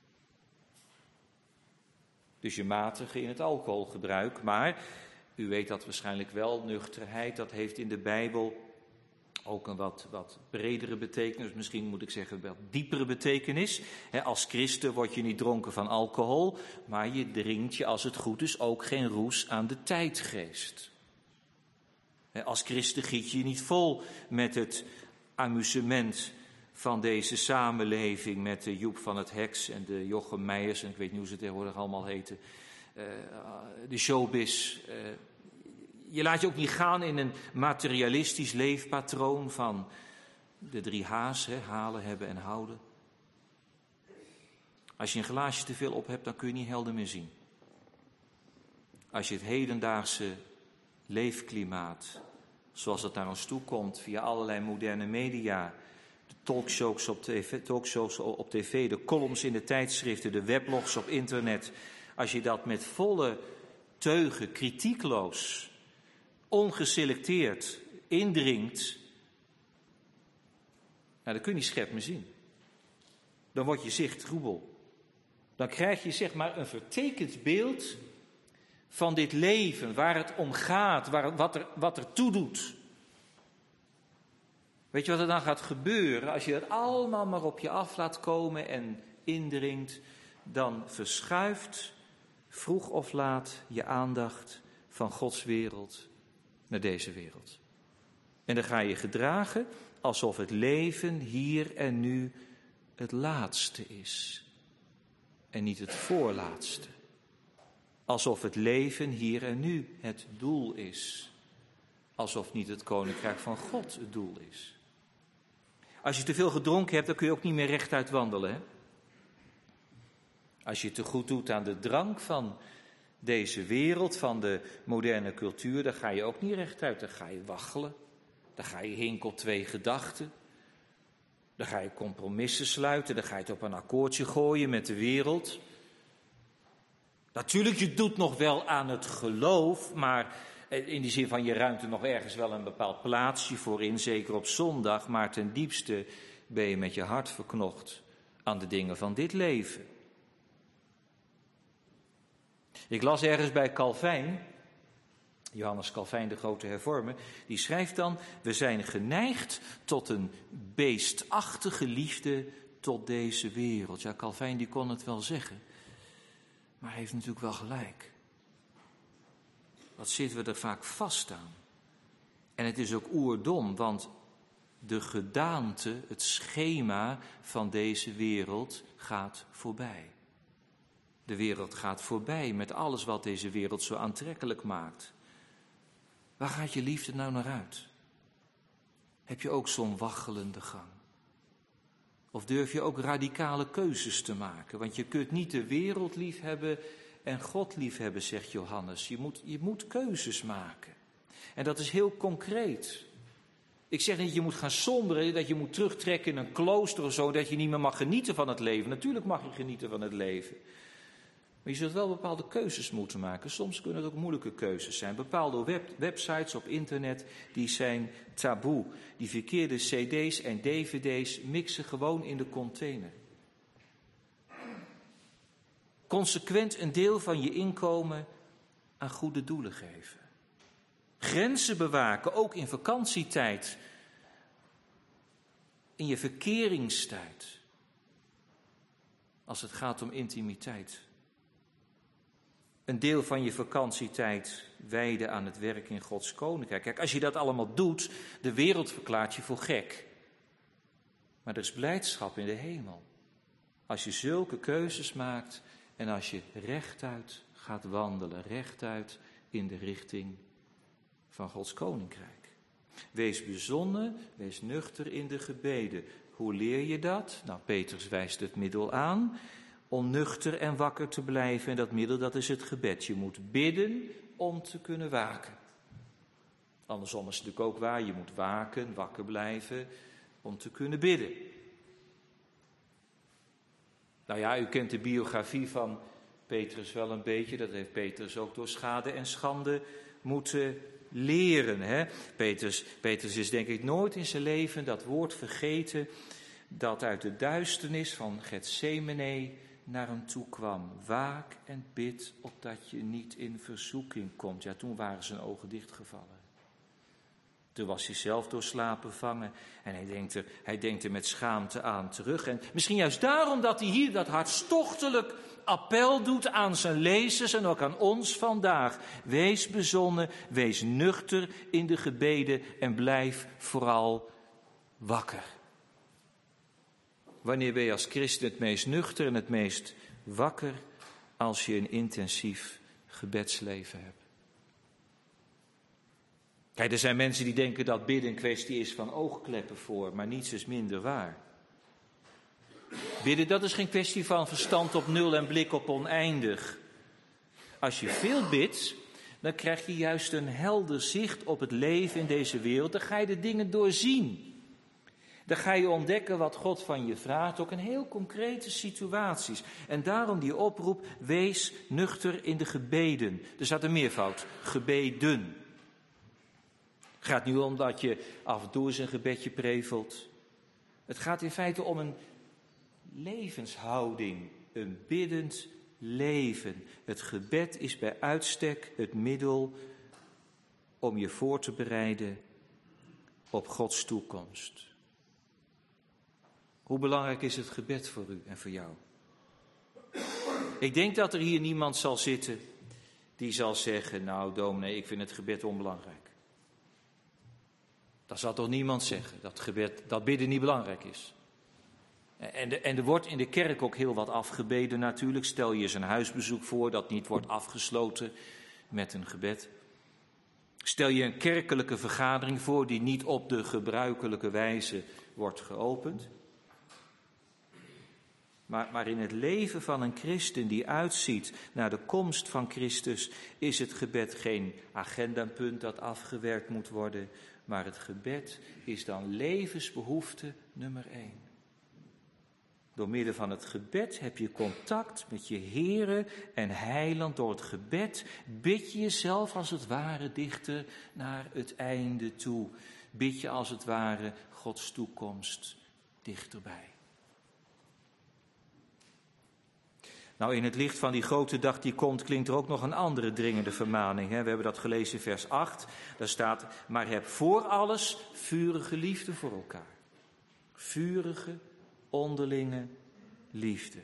Dus je matigen in het alcoholgebruik, maar u weet dat waarschijnlijk wel, nuchterheid, dat heeft in de Bijbel ook een wat, wat bredere betekenis, misschien moet ik zeggen wel diepere betekenis. He, als christen word je niet dronken van alcohol, maar je drinkt je als het goed is ook geen roes aan de tijdgeest. He, als christen giet je niet vol met het amusement van deze samenleving, met de Joep van het Heks en de Jochem Meijers, en ik weet niet hoe ze tegenwoordig allemaal heten, uh, de showbiz. Uh, Je laat je ook niet gaan in een materialistisch leefpatroon van de drie H's, hè, halen, hebben en houden. Als je een glaasje te veel op hebt, dan kun je niet helder meer zien. Als je het hedendaagse leefklimaat, zoals het naar ons toe komt via allerlei moderne media, de talkshows op tv, talkshows op tv, de columns in de tijdschriften, de weblogs op internet, als je dat met volle teugen, kritiekloos, ongeselecteerd indringt, nou, dan kun je niet scherp meer zien. Dan wordt je zicht troebel. Dan krijg je zeg maar een vertekend beeld van dit leven, waar het om gaat, waar, wat, er, wat er toe doet. Weet je wat er dan gaat gebeuren? Als je het allemaal maar op je af laat komen en indringt, dan verschuift vroeg of laat je aandacht van Gods wereld naar deze wereld. En dan ga je gedragen alsof het leven hier en nu het laatste is. En niet het voorlaatste. Alsof het leven hier en nu het doel is. Alsof niet het koninkrijk van God het doel is. Als je te veel gedronken hebt, dan kun je ook niet meer rechtuit wandelen. Hè? Als je te goed doet aan de drank van deze wereld, van de moderne cultuur, dan ga je ook niet rechtuit. Dan ga je waggelen. Dan ga je hinken op twee gedachten. Dan ga je compromissen sluiten. Dan ga je het op een akkoordje gooien met de wereld. Natuurlijk, je doet nog wel aan het geloof, maar in die zin van je ruimt er nog ergens wel een bepaald plaatsje voor in, zeker op zondag, maar ten diepste ben je met je hart verknocht aan de dingen van dit leven. Ik las ergens bij Calvijn, Johannes Calvijn, de grote hervormer, die schrijft dan: we zijn geneigd tot een beestachtige liefde tot deze wereld. Ja, Calvijn die kon het wel zeggen, maar hij heeft natuurlijk wel gelijk. Wat zitten we er vaak vast aan? En het is ook oerdom, want de gedaante, het schema van deze wereld gaat voorbij. De wereld gaat voorbij met alles wat deze wereld zo aantrekkelijk maakt. Waar gaat je liefde nou naar uit? Heb je ook zo'n waggelende gang? Of durf je ook radicale keuzes te maken? Want je kunt niet de wereld liefhebben en God liefhebben, zegt Johannes. Je moet, je moet keuzes maken. En dat is heel concreet. Ik zeg niet dat je moet gaan somberen, dat je moet terugtrekken in een klooster of zo, dat je niet meer mag genieten van het leven. Natuurlijk mag je genieten van het leven. Maar je zult wel bepaalde keuzes moeten maken. Soms kunnen het ook moeilijke keuzes zijn. Bepaalde web, websites op internet, die zijn taboe. Die verkeerde cd's en dvd's mixen gewoon in de container. Consequent een deel van je inkomen aan goede doelen geven. Grenzen bewaken, ook in vakantietijd. In je verkeringstijd. Als het gaat om intimiteit. Een deel van je vakantietijd wijden aan het werk in Gods koninkrijk. Kijk, als je dat allemaal doet, de wereld verklaart je voor gek. Maar er is blijdschap in de hemel. Als je zulke keuzes maakt en als je rechtuit gaat wandelen, rechtuit in de richting van Gods koninkrijk. Wees bezonnen, wees nuchter in de gebeden. Hoe leer je dat? Nou, Petrus wijst het middel aan. Om nuchter en wakker te blijven. En dat middel, dat is het gebed. Je moet bidden om te kunnen waken. Andersom is het natuurlijk ook waar, je moet waken, wakker blijven om te kunnen bidden. Nou ja, u kent de biografie van Petrus wel een beetje. Dat heeft Petrus ook door schade en schande moeten leren. Hè? Petrus, Petrus is denk ik nooit in zijn leven dat woord vergeten dat uit de duisternis van Getsemane naar hem toe kwam. Waak en bid opdat je niet in verzoeking komt. Ja, toen waren zijn ogen dichtgevallen. Toen was hij zelf door slaap bevangen en hij denkt, er, hij denkt er met schaamte aan terug. En misschien juist daarom dat hij hier dat hartstochtelijk appel doet aan zijn lezers en ook aan ons vandaag. Wees bezonnen, wees nuchter in de gebeden en blijf vooral wakker. Wanneer ben je als christen het meest nuchter en het meest wakker? Als je een intensief gebedsleven hebt. Kijk, er zijn mensen die denken dat bidden een kwestie is van oogkleppen voor, maar niets is minder waar. Bidden, dat is geen kwestie van verstand op nul en blik op oneindig. Als je veel bidt, dan krijg je juist een helder zicht op het leven in deze wereld. Dan ga je de dingen doorzien. Dan ga je ontdekken wat God van je vraagt, ook in heel concrete situaties. En daarom die oproep, wees nuchter in de gebeden. Er staat een meervoud, gebeden. Het gaat niet om dat je af en toe eens een gebedje prevelt. Het gaat in feite om een levenshouding, een biddend leven. Het gebed is bij uitstek het middel om je voor te bereiden op Gods toekomst. Hoe belangrijk is het gebed voor u en voor jou? Ik denk dat er hier niemand zal zitten die zal zeggen, nou dominee, ik vind het gebed onbelangrijk. Dat zal toch niemand zeggen, dat, gebed, dat bidden niet belangrijk is. En, de, en er wordt in de kerk ook heel wat afgebeden natuurlijk. Stel je eens een huisbezoek voor dat niet wordt afgesloten met een gebed. Stel je een kerkelijke vergadering voor die niet op de gebruikelijke wijze wordt geopend. Maar, maar in het leven van een christen die uitziet naar de komst van Christus is het gebed geen agendapunt dat afgewerkt moet worden. Maar het gebed is dan levensbehoefte nummer één. Door middel van het gebed heb je contact met je Heere en Heiland. Door het gebed bid je jezelf als het ware dichter naar het einde toe. Bid je als het ware Gods toekomst dichterbij. Nou, in het licht van die grote dag die komt, klinkt er ook nog een andere dringende vermaning. Hè? We hebben dat gelezen in vers acht. Daar staat, maar heb voor alles vurige liefde voor elkaar. Vurige, onderlinge liefde.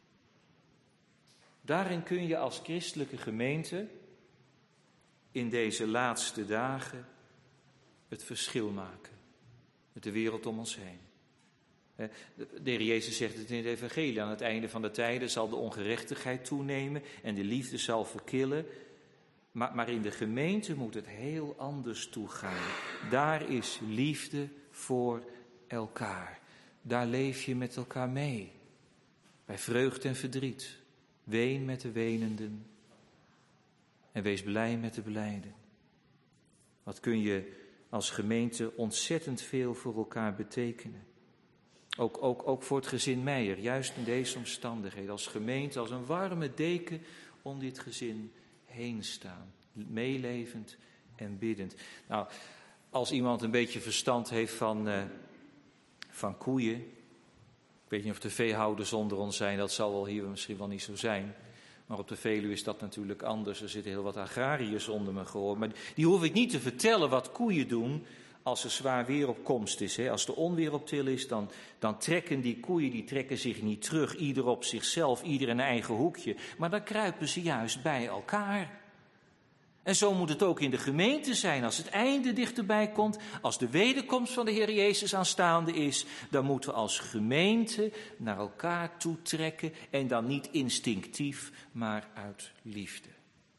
Daarin kun je als christelijke gemeente in deze laatste dagen het verschil maken met de wereld om ons heen. De Heer Jezus zegt het in het evangelie. Aan het einde van de tijden zal de ongerechtigheid toenemen en de liefde zal verkillen. Maar, maar in de gemeente moet het heel anders toegaan. Daar is liefde voor elkaar. Daar leef je met elkaar mee. Bij vreugde en verdriet. Ween met de wenenden. En wees blij met de blijden. Wat kun je als gemeente ontzettend veel voor elkaar betekenen. Ook, ook, ook voor het gezin Meijer, juist in deze omstandigheden. Als gemeente, als een warme deken om dit gezin heen staan. Meelevend en biddend. Nou, als iemand een beetje verstand heeft van, uh, van koeien. Ik weet niet of de veehouders onder ons zijn, dat zal wel hier misschien wel niet zo zijn. Maar op de Veluwe is dat natuurlijk anders. Er zitten heel wat agrariërs onder me gehoord. Maar die hoef ik niet te vertellen wat koeien doen als er zwaar weer op komst is. Hè. Als de onweer op til is, dan, dan trekken die koeien die trekken zich niet terug. Ieder op zichzelf, ieder in een eigen hoekje. Maar dan kruipen ze juist bij elkaar. En zo moet het ook in de gemeente zijn. Als het einde dichterbij komt, als de wederkomst van de Heer Jezus aanstaande is, dan moeten we als gemeente naar elkaar toe trekken. En dan niet instinctief, maar uit liefde.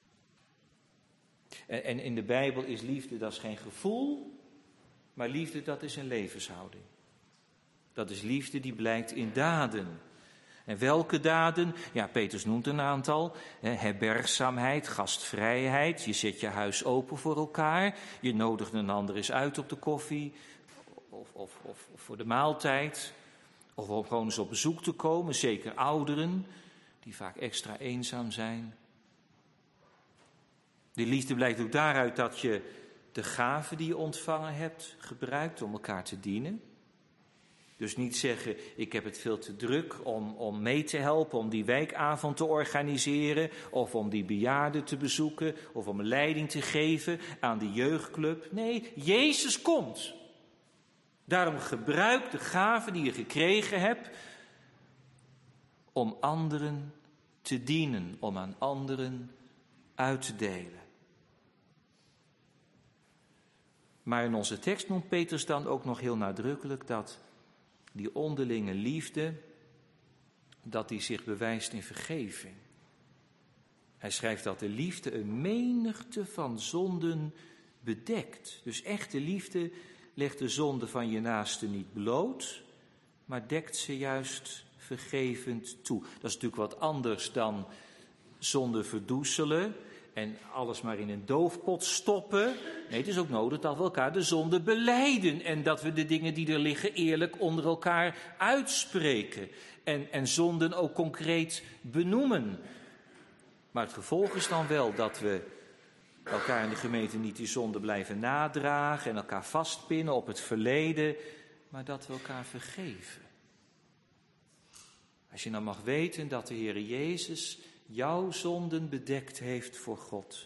En, en in de Bijbel is liefde, dat is geen gevoel, maar liefde, dat is een levenshouding. Dat is liefde die blijkt in daden. En welke daden? Ja, Petrus noemt een aantal. Herbergzaamheid, gastvrijheid, je zet je huis open voor elkaar. Je nodigt een ander eens uit op de koffie of, of, of, of voor de maaltijd. Of om gewoon eens op bezoek te komen, zeker ouderen die vaak extra eenzaam zijn. Die liefde blijkt ook daaruit dat je de gaven die je ontvangen hebt gebruikt om elkaar te dienen. Dus niet zeggen, ik heb het veel te druk om, om mee te helpen, om die wijkavond te organiseren, of om die bejaarden te bezoeken, of om een leiding te geven aan die jeugdclub. Nee, Jezus komt. Daarom gebruik de gaven die je gekregen hebt om anderen te dienen, om aan anderen uit te delen. Maar in onze tekst noemt Petrus dan ook nog heel nadrukkelijk dat die onderlinge liefde, dat die zich bewijst in vergeving. Hij schrijft dat de liefde een menigte van zonden bedekt. Dus echte liefde legt de zonde van je naaste niet bloot, maar dekt ze juist vergevend toe. Dat is natuurlijk wat anders dan zonde verdoezelen en alles maar in een doofpot stoppen. Nee, het is ook nodig dat we elkaar de zonde belijden en dat we de dingen die er liggen eerlijk onder elkaar uitspreken. En, en zonden ook concreet benoemen. Maar het gevolg is dan wel dat we elkaar in de gemeente niet die zonde blijven nadragen en elkaar vastpinnen op het verleden, maar dat we elkaar vergeven. Als je nou mag weten dat de Heer Jezus jouw zonden bedekt heeft voor God,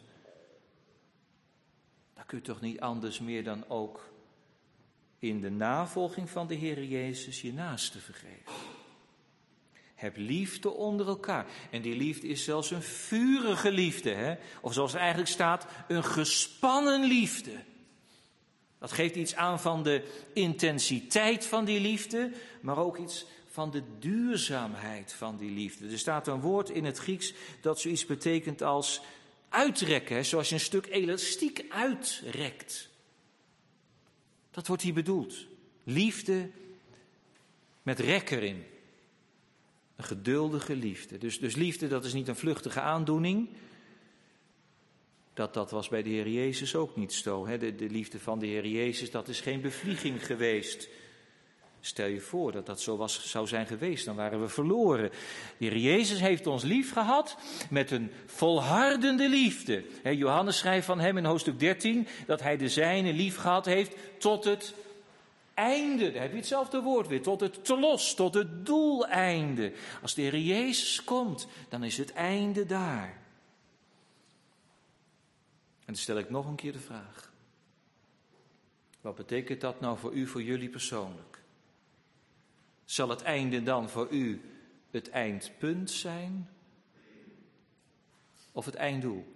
dan kun je toch niet anders meer dan ook in de navolging van de Heer Jezus je naaste vergeven. Heb liefde onder elkaar. En die liefde is zelfs een vurige liefde, hè? Of zoals er eigenlijk staat, een gespannen liefde. Dat geeft iets aan van de intensiteit van die liefde, maar ook iets van de duurzaamheid van die liefde. Er staat een woord in het Grieks dat zoiets betekent als uitrekken, hè? Zoals je een stuk elastiek uitrekt. Dat wordt hier bedoeld. Liefde met rek erin. Een geduldige liefde. Dus, dus liefde, dat is niet een vluchtige aandoening. Dat, dat was bij de Heer Jezus ook niet zo. Hè? De, de liefde van de Heer Jezus, dat is geen bevlieging geweest. Stel je voor dat dat zo was, zou zijn geweest, dan waren we verloren. De Heer Jezus heeft ons lief gehad met een volhardende liefde. Hè, Johannes schrijft van hem in hoofdstuk dertien dat hij de zijne lief gehad heeft tot het einde. Daar heb je hetzelfde woord weer, tot het telos, tot het doeleinde. Als de Heer Jezus komt, dan is het einde daar. En dan stel ik nog een keer de vraag. Wat betekent dat nou voor u, voor jullie persoonlijk? Zal het einde dan voor u het eindpunt zijn? Of het einddoel?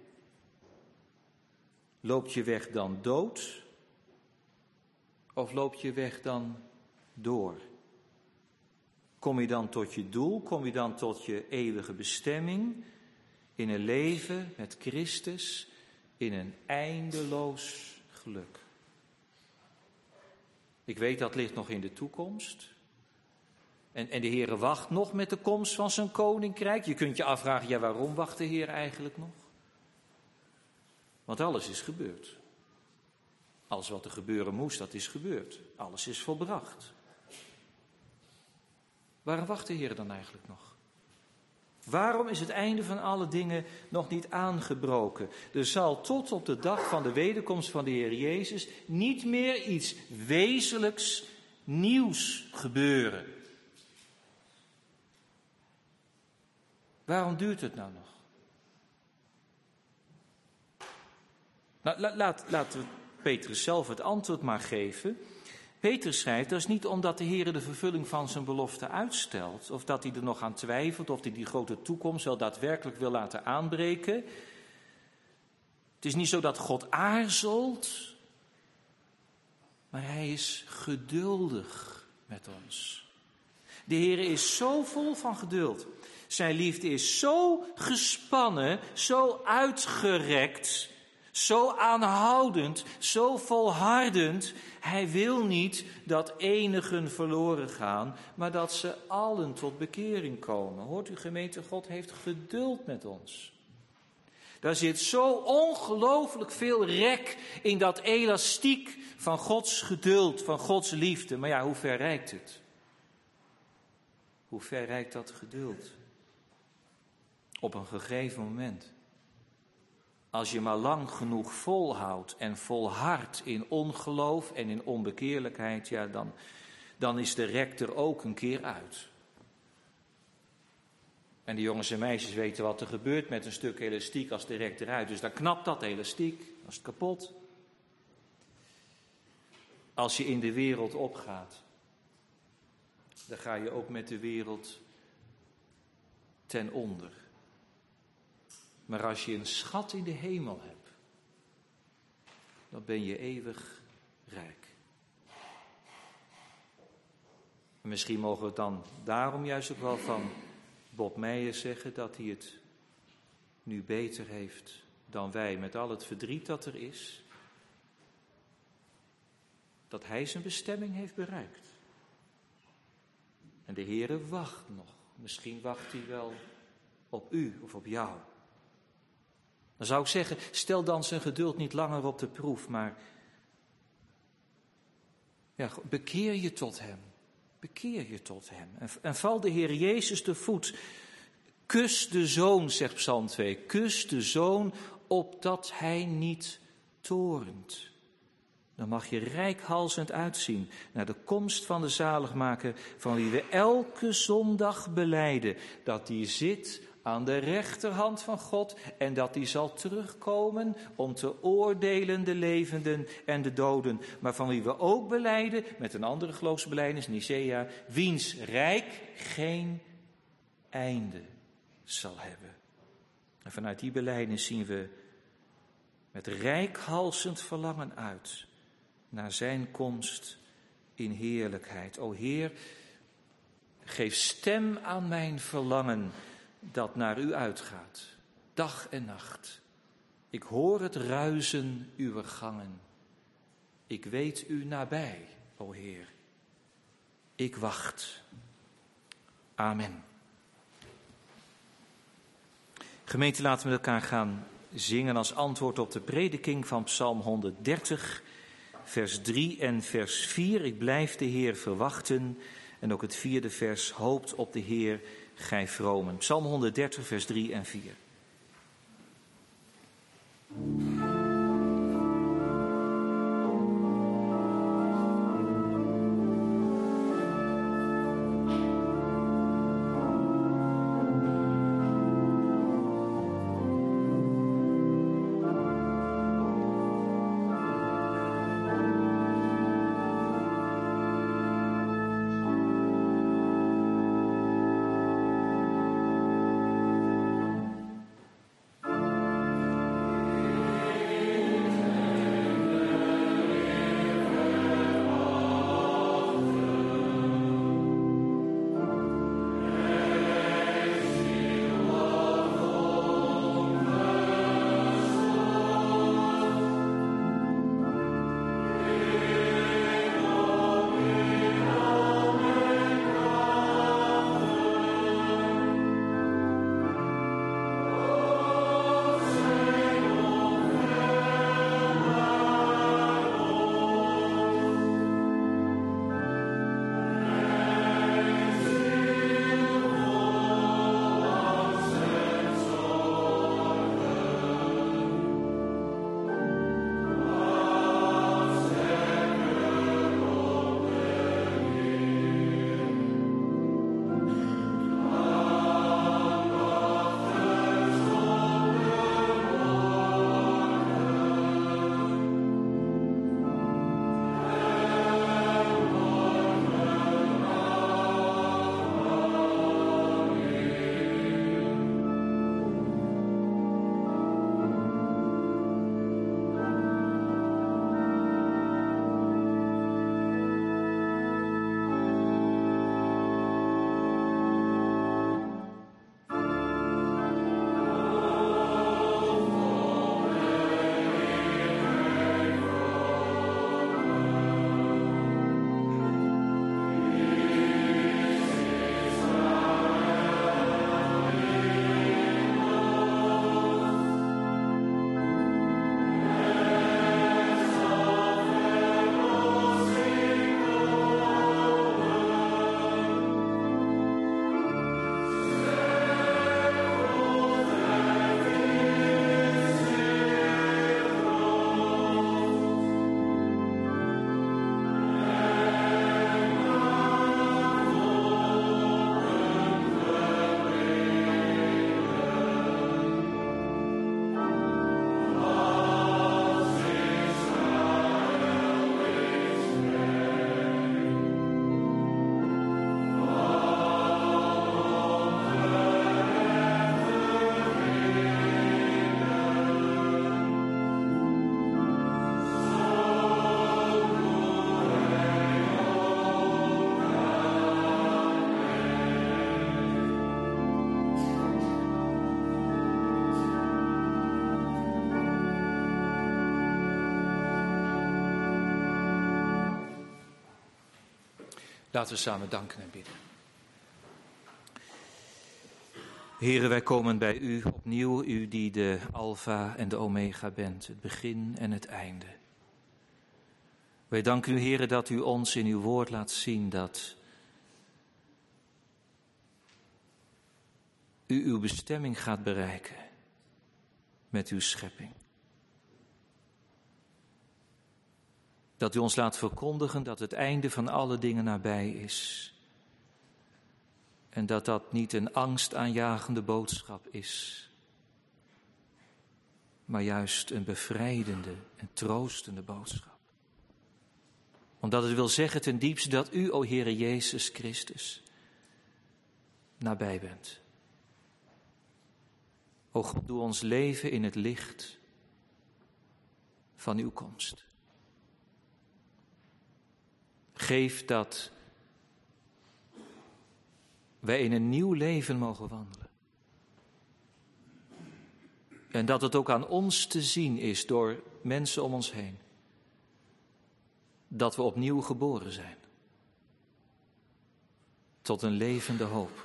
Loopt je weg dan dood? Of loop je weg dan door? Kom je dan tot je doel? Kom je dan tot je eeuwige bestemming? In een leven met Christus, in een eindeloos geluk. Ik weet dat ligt nog in de toekomst. En, en de Heere wacht nog met de komst van zijn koninkrijk. Je kunt je afvragen, ja, waarom wacht de Heer eigenlijk nog? Want alles is gebeurd. Alles wat er gebeuren moest, dat is gebeurd. Alles is volbracht. Waarom wacht de Heer dan eigenlijk nog? Waarom is het einde van alle dingen nog niet aangebroken? Er zal tot op de dag van de wederkomst van de Heer Jezus niet meer iets wezenlijks nieuws gebeuren. Waarom duurt het nou nog? Nou, la, laat, laten we Petrus zelf het antwoord maar geven. Petrus schrijft, dat is niet omdat de Heer de vervulling van zijn belofte uitstelt, of dat hij er nog aan twijfelt, of hij die grote toekomst wel daadwerkelijk wil laten aanbreken. Het is niet zo dat God aarzelt, maar hij is geduldig met ons. De Heer is zo vol van geduld. Zijn liefde is zo gespannen, zo uitgerekt, Zo aanhoudend, zo volhardend. Hij wil niet dat enigen verloren gaan, maar dat ze allen tot bekering komen. Hoort u, gemeente, God heeft geduld met ons. Daar zit zo ongelooflijk veel rek in dat elastiek van Gods geduld, van Gods liefde. Maar ja, hoe ver reikt het? Hoe ver reikt dat geduld? Op een gegeven moment. Als je maar lang genoeg volhoudt en volhardt in ongeloof en in onbekeerlijkheid, ja, dan, dan is de rek er ook een keer uit. En de jongens en meisjes weten wat er gebeurt met een stuk elastiek als de rek eruit. Dus dan knapt dat elastiek, dan is het kapot. Als je in de wereld opgaat, dan ga je ook met de wereld ten onder. Maar als je een schat in de hemel hebt, dan ben je eeuwig rijk. En misschien mogen we het dan daarom juist ook wel van Bob Meijer zeggen dat hij het nu beter heeft dan wij met al het verdriet dat er is. Dat hij zijn bestemming heeft bereikt. En de Heere wacht nog. Misschien wacht hij wel op u of op jou. Dan zou ik zeggen, stel dan zijn geduld niet langer op de proef, maar ja, bekeer je tot hem. Bekeer je tot hem. En, en val de Heer Jezus te voet. Kus de Zoon, zegt Psalm twee. Kus de Zoon, opdat hij niet torent. Dan mag je reikhalzend uitzien naar de komst van de zaligmaker, van wie we elke zondag belijden dat die zit aan de rechterhand van God en dat hij zal terugkomen om te oordelen de levenden en de doden. Maar van wie we ook belijden, met een andere geloofsbelijdenis, Nicea, wiens rijk geen einde zal hebben. En vanuit die belijdenis zien we met reikhalzend verlangen uit naar zijn komst in heerlijkheid. O Heer, geef stem aan mijn verlangen dat naar u uitgaat, dag en nacht. Ik hoor het ruisen uwer gangen. Ik weet u nabij, o Heer. Ik wacht. Amen. Gemeente, laten we met elkaar gaan zingen als antwoord op de prediking van Psalm honderddertig, vers drie en vers vier. Ik blijf de Heer verwachten. En ook het vierde vers, hoopt op de Heer, gij vromen. Psalm honderddertig, vers drie en vier. Laten we samen danken en bidden. Heren, wij komen bij u opnieuw, u die de Alfa en de Omega bent, het begin en het einde. Wij danken u, Heren, dat u ons in uw woord laat zien dat u uw bestemming gaat bereiken met uw schepping. Dat u ons laat verkondigen dat het einde van alle dingen nabij is. En dat dat niet een angstaanjagende boodschap is, maar juist een bevrijdende en troostende boodschap. Omdat het wil zeggen ten diepste dat u, o Heere Jezus Christus, nabij bent. O God, doe ons leven in het licht van uw komst. Geef dat wij in een nieuw leven mogen wandelen. En dat het ook aan ons te zien is door mensen om ons heen. Dat we opnieuw geboren zijn. Tot een levende hoop.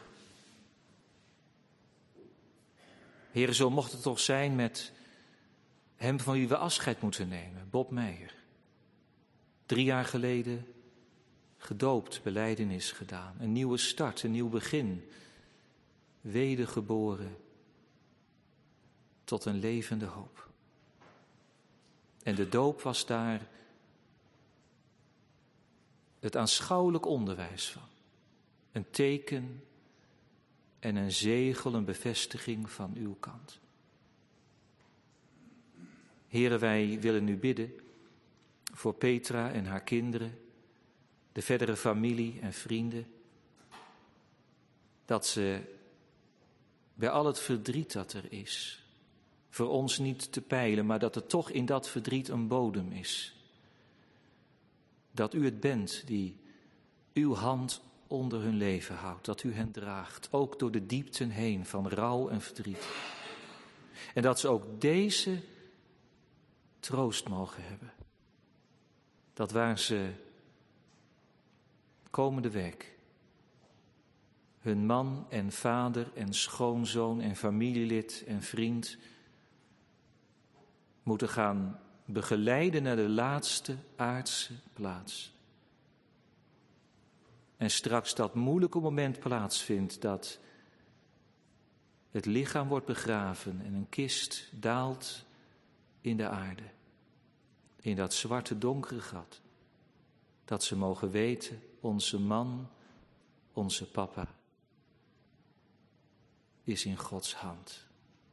Heere, zo mocht het toch zijn met hem van wie we afscheid moeten nemen, Bob Meijer. Drie jaar geleden gedoopt, belijdenis gedaan. Een nieuwe start, een nieuw begin. Wedergeboren tot een levende hoop. En de doop was daar het aanschouwelijk onderwijs van. Een teken en een zegel, een bevestiging van uw kant. Heren, wij willen u bidden voor Petra en haar kinderen, de verdere familie en vrienden, dat ze bij al het verdriet dat er is, voor ons niet te peilen, maar dat er toch in dat verdriet een bodem is. Dat u het bent die uw hand onder hun leven houdt, dat u hen draagt, ook door de diepten heen van rouw en verdriet. En dat ze ook deze troost mogen hebben. Dat waar ze komende week hun man en vader en schoonzoon en familielid en vriend moeten gaan begeleiden naar de laatste aardse plaats. En straks dat moeilijke moment plaatsvindt dat het lichaam wordt begraven en een kist daalt in de aarde. In dat zwarte donkere gat. Dat ze mogen weten, onze man, onze papa, is in Gods hand.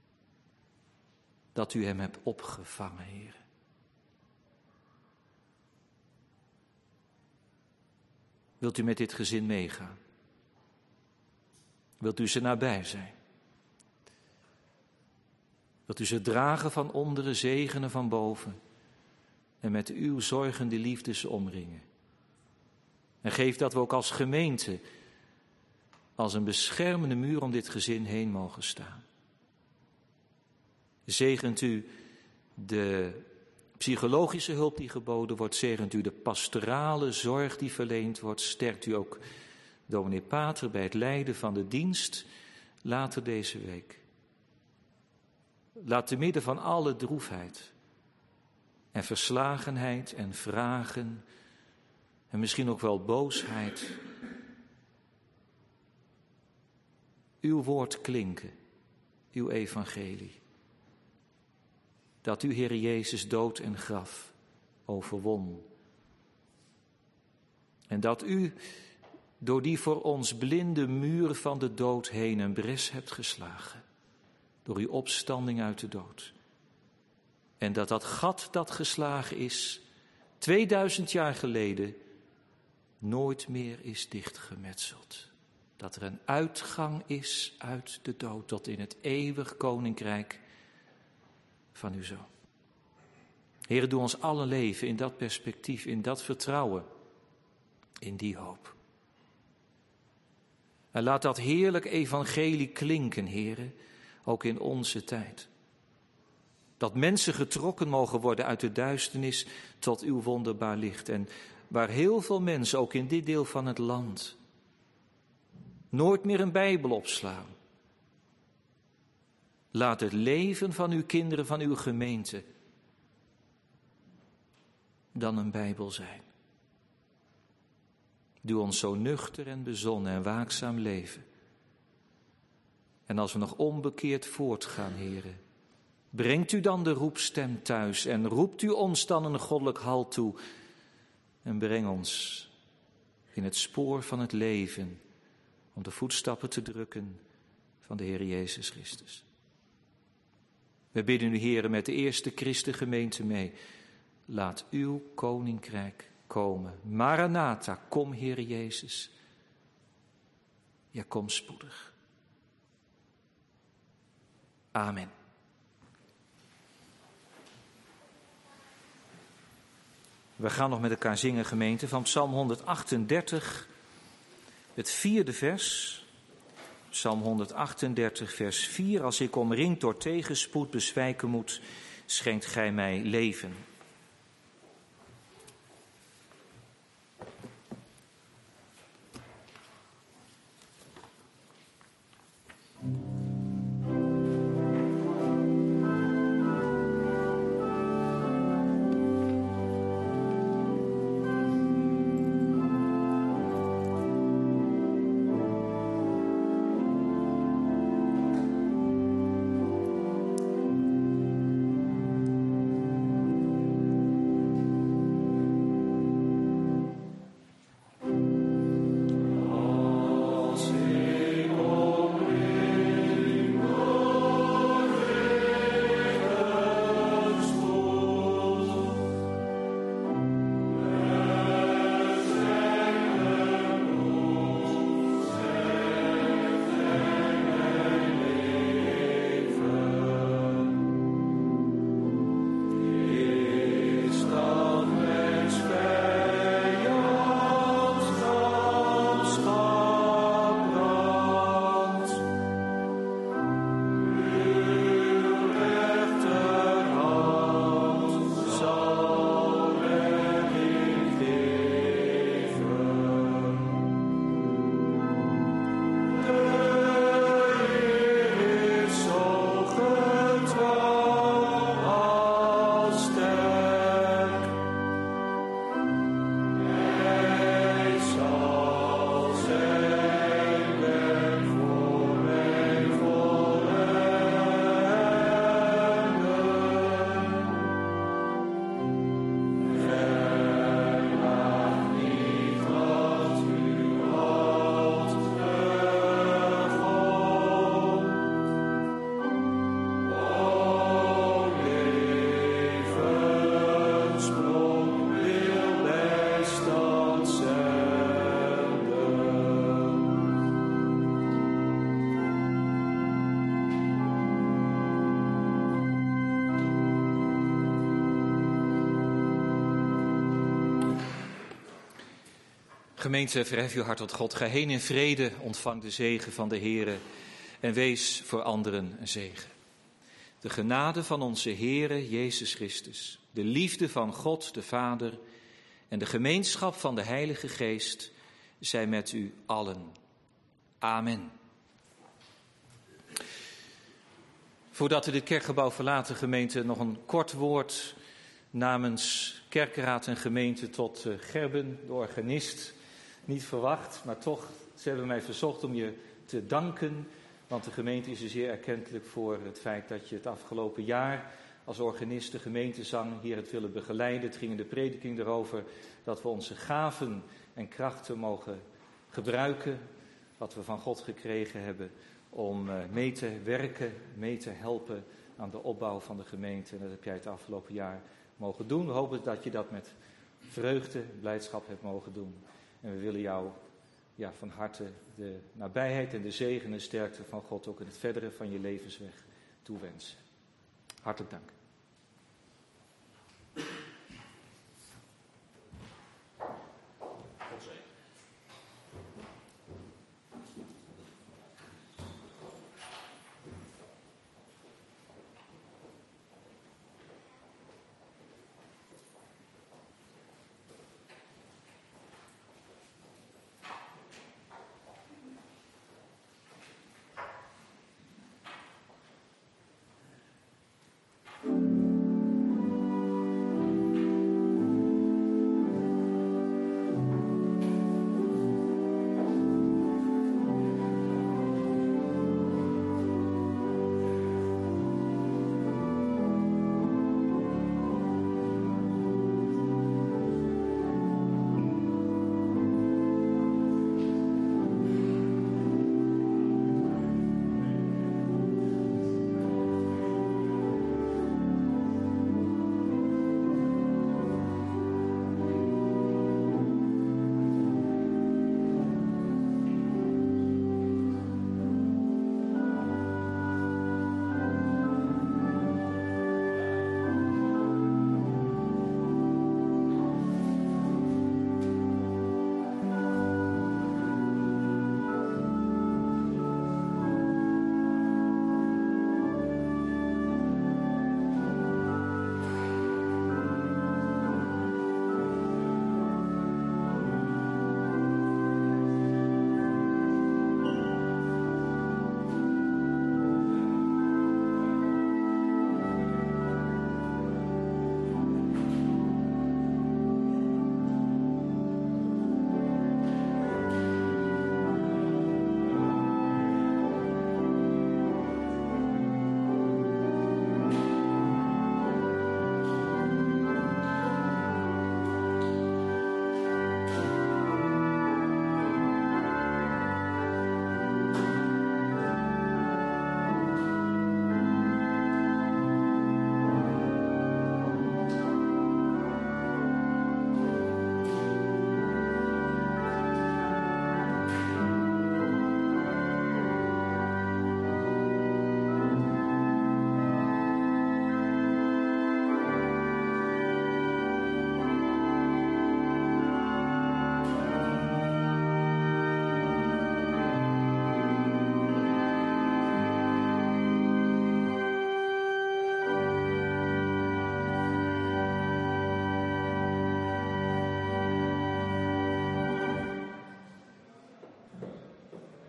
Dat u hem hebt opgevangen, Heer. Wilt u met dit gezin meegaan? Wilt u ze nabij zijn? Wilt u ze dragen van onderen, zegenen van boven en met uw zorgende liefde ze omringen? En geef dat we ook als gemeente als een beschermende muur om dit gezin heen mogen staan. Zegent u de psychologische hulp die geboden wordt, zegent u de pastorale zorg die verleend wordt, sterkt u ook dominee Pater bij het leiden van de dienst later deze week. Laat te midden van alle droefheid en verslagenheid en vragen en misschien ook wel boosheid uw woord klinken, uw evangelie. Dat u, Heer Jezus, dood en graf overwon. En dat u door die voor ons blinde muur van de dood heen een bres hebt geslagen. Door uw opstanding uit de dood. En dat dat gat dat geslagen is, tweeduizend jaar geleden, nooit meer is dichtgemetseld. Dat er een uitgang is uit de dood tot in het eeuwig koninkrijk van uw Zoon. Heere, doe ons allen leven in dat perspectief, in dat vertrouwen, in die hoop. En laat dat heerlijk evangelie klinken, Heere, ook in onze tijd. Dat mensen getrokken mogen worden uit de duisternis tot uw wonderbaar licht. En waar heel veel mensen, ook in dit deel van het land, nooit meer een Bijbel opslaan. Laat het leven van uw kinderen, van uw gemeente, dan een Bijbel zijn. Doe ons zo nuchter en bezonnen en waakzaam leven. En als we nog onbekeerd voortgaan, Heere, brengt u dan de roepstem thuis en roept u ons dan een goddelijk halt toe en breng ons in het spoor van het leven om de voetstappen te drukken van de Heer Jezus Christus. We bidden u, Heere, met de eerste Christengemeente mee. Laat uw koninkrijk komen. Maranatha, kom, Heer Jezus. Ja, kom spoedig. Amen. We gaan nog met elkaar zingen, gemeente, van Psalm honderdachtendertig, het vierde vers. Psalm honderdachtendertig, vers vier. Als ik omringd door tegenspoed bezwijken moet, schenkt gij mij leven. Gemeente, verhef uw hart tot God. Ga heen in vrede, ontvang de zegen van de Heere en wees voor anderen een zegen. De genade van onze Heere Jezus Christus, de liefde van God de Vader en de gemeenschap van de Heilige Geest zij met u allen. Amen. Voordat we dit kerkgebouw verlaten, gemeente, nog een kort woord namens kerkenraad en gemeente tot Gerben, de organist. Niet verwacht, maar toch, ze hebben mij verzocht om je te danken. Want de gemeente is er zeer erkentelijk voor het feit dat je het afgelopen jaar als organist de gemeentezang hier hebt willen begeleiden. Het ging in de prediking erover dat we onze gaven en krachten mogen gebruiken. Wat we van God gekregen hebben om mee te werken, mee te helpen aan de opbouw van de gemeente. En dat heb jij het afgelopen jaar mogen doen. We hopen dat je dat met vreugde, blijdschap hebt mogen doen. En we willen jou ja, van harte de nabijheid en de zegen en sterkte van God ook in het verdere van je levensweg toewensen. Hartelijk dank.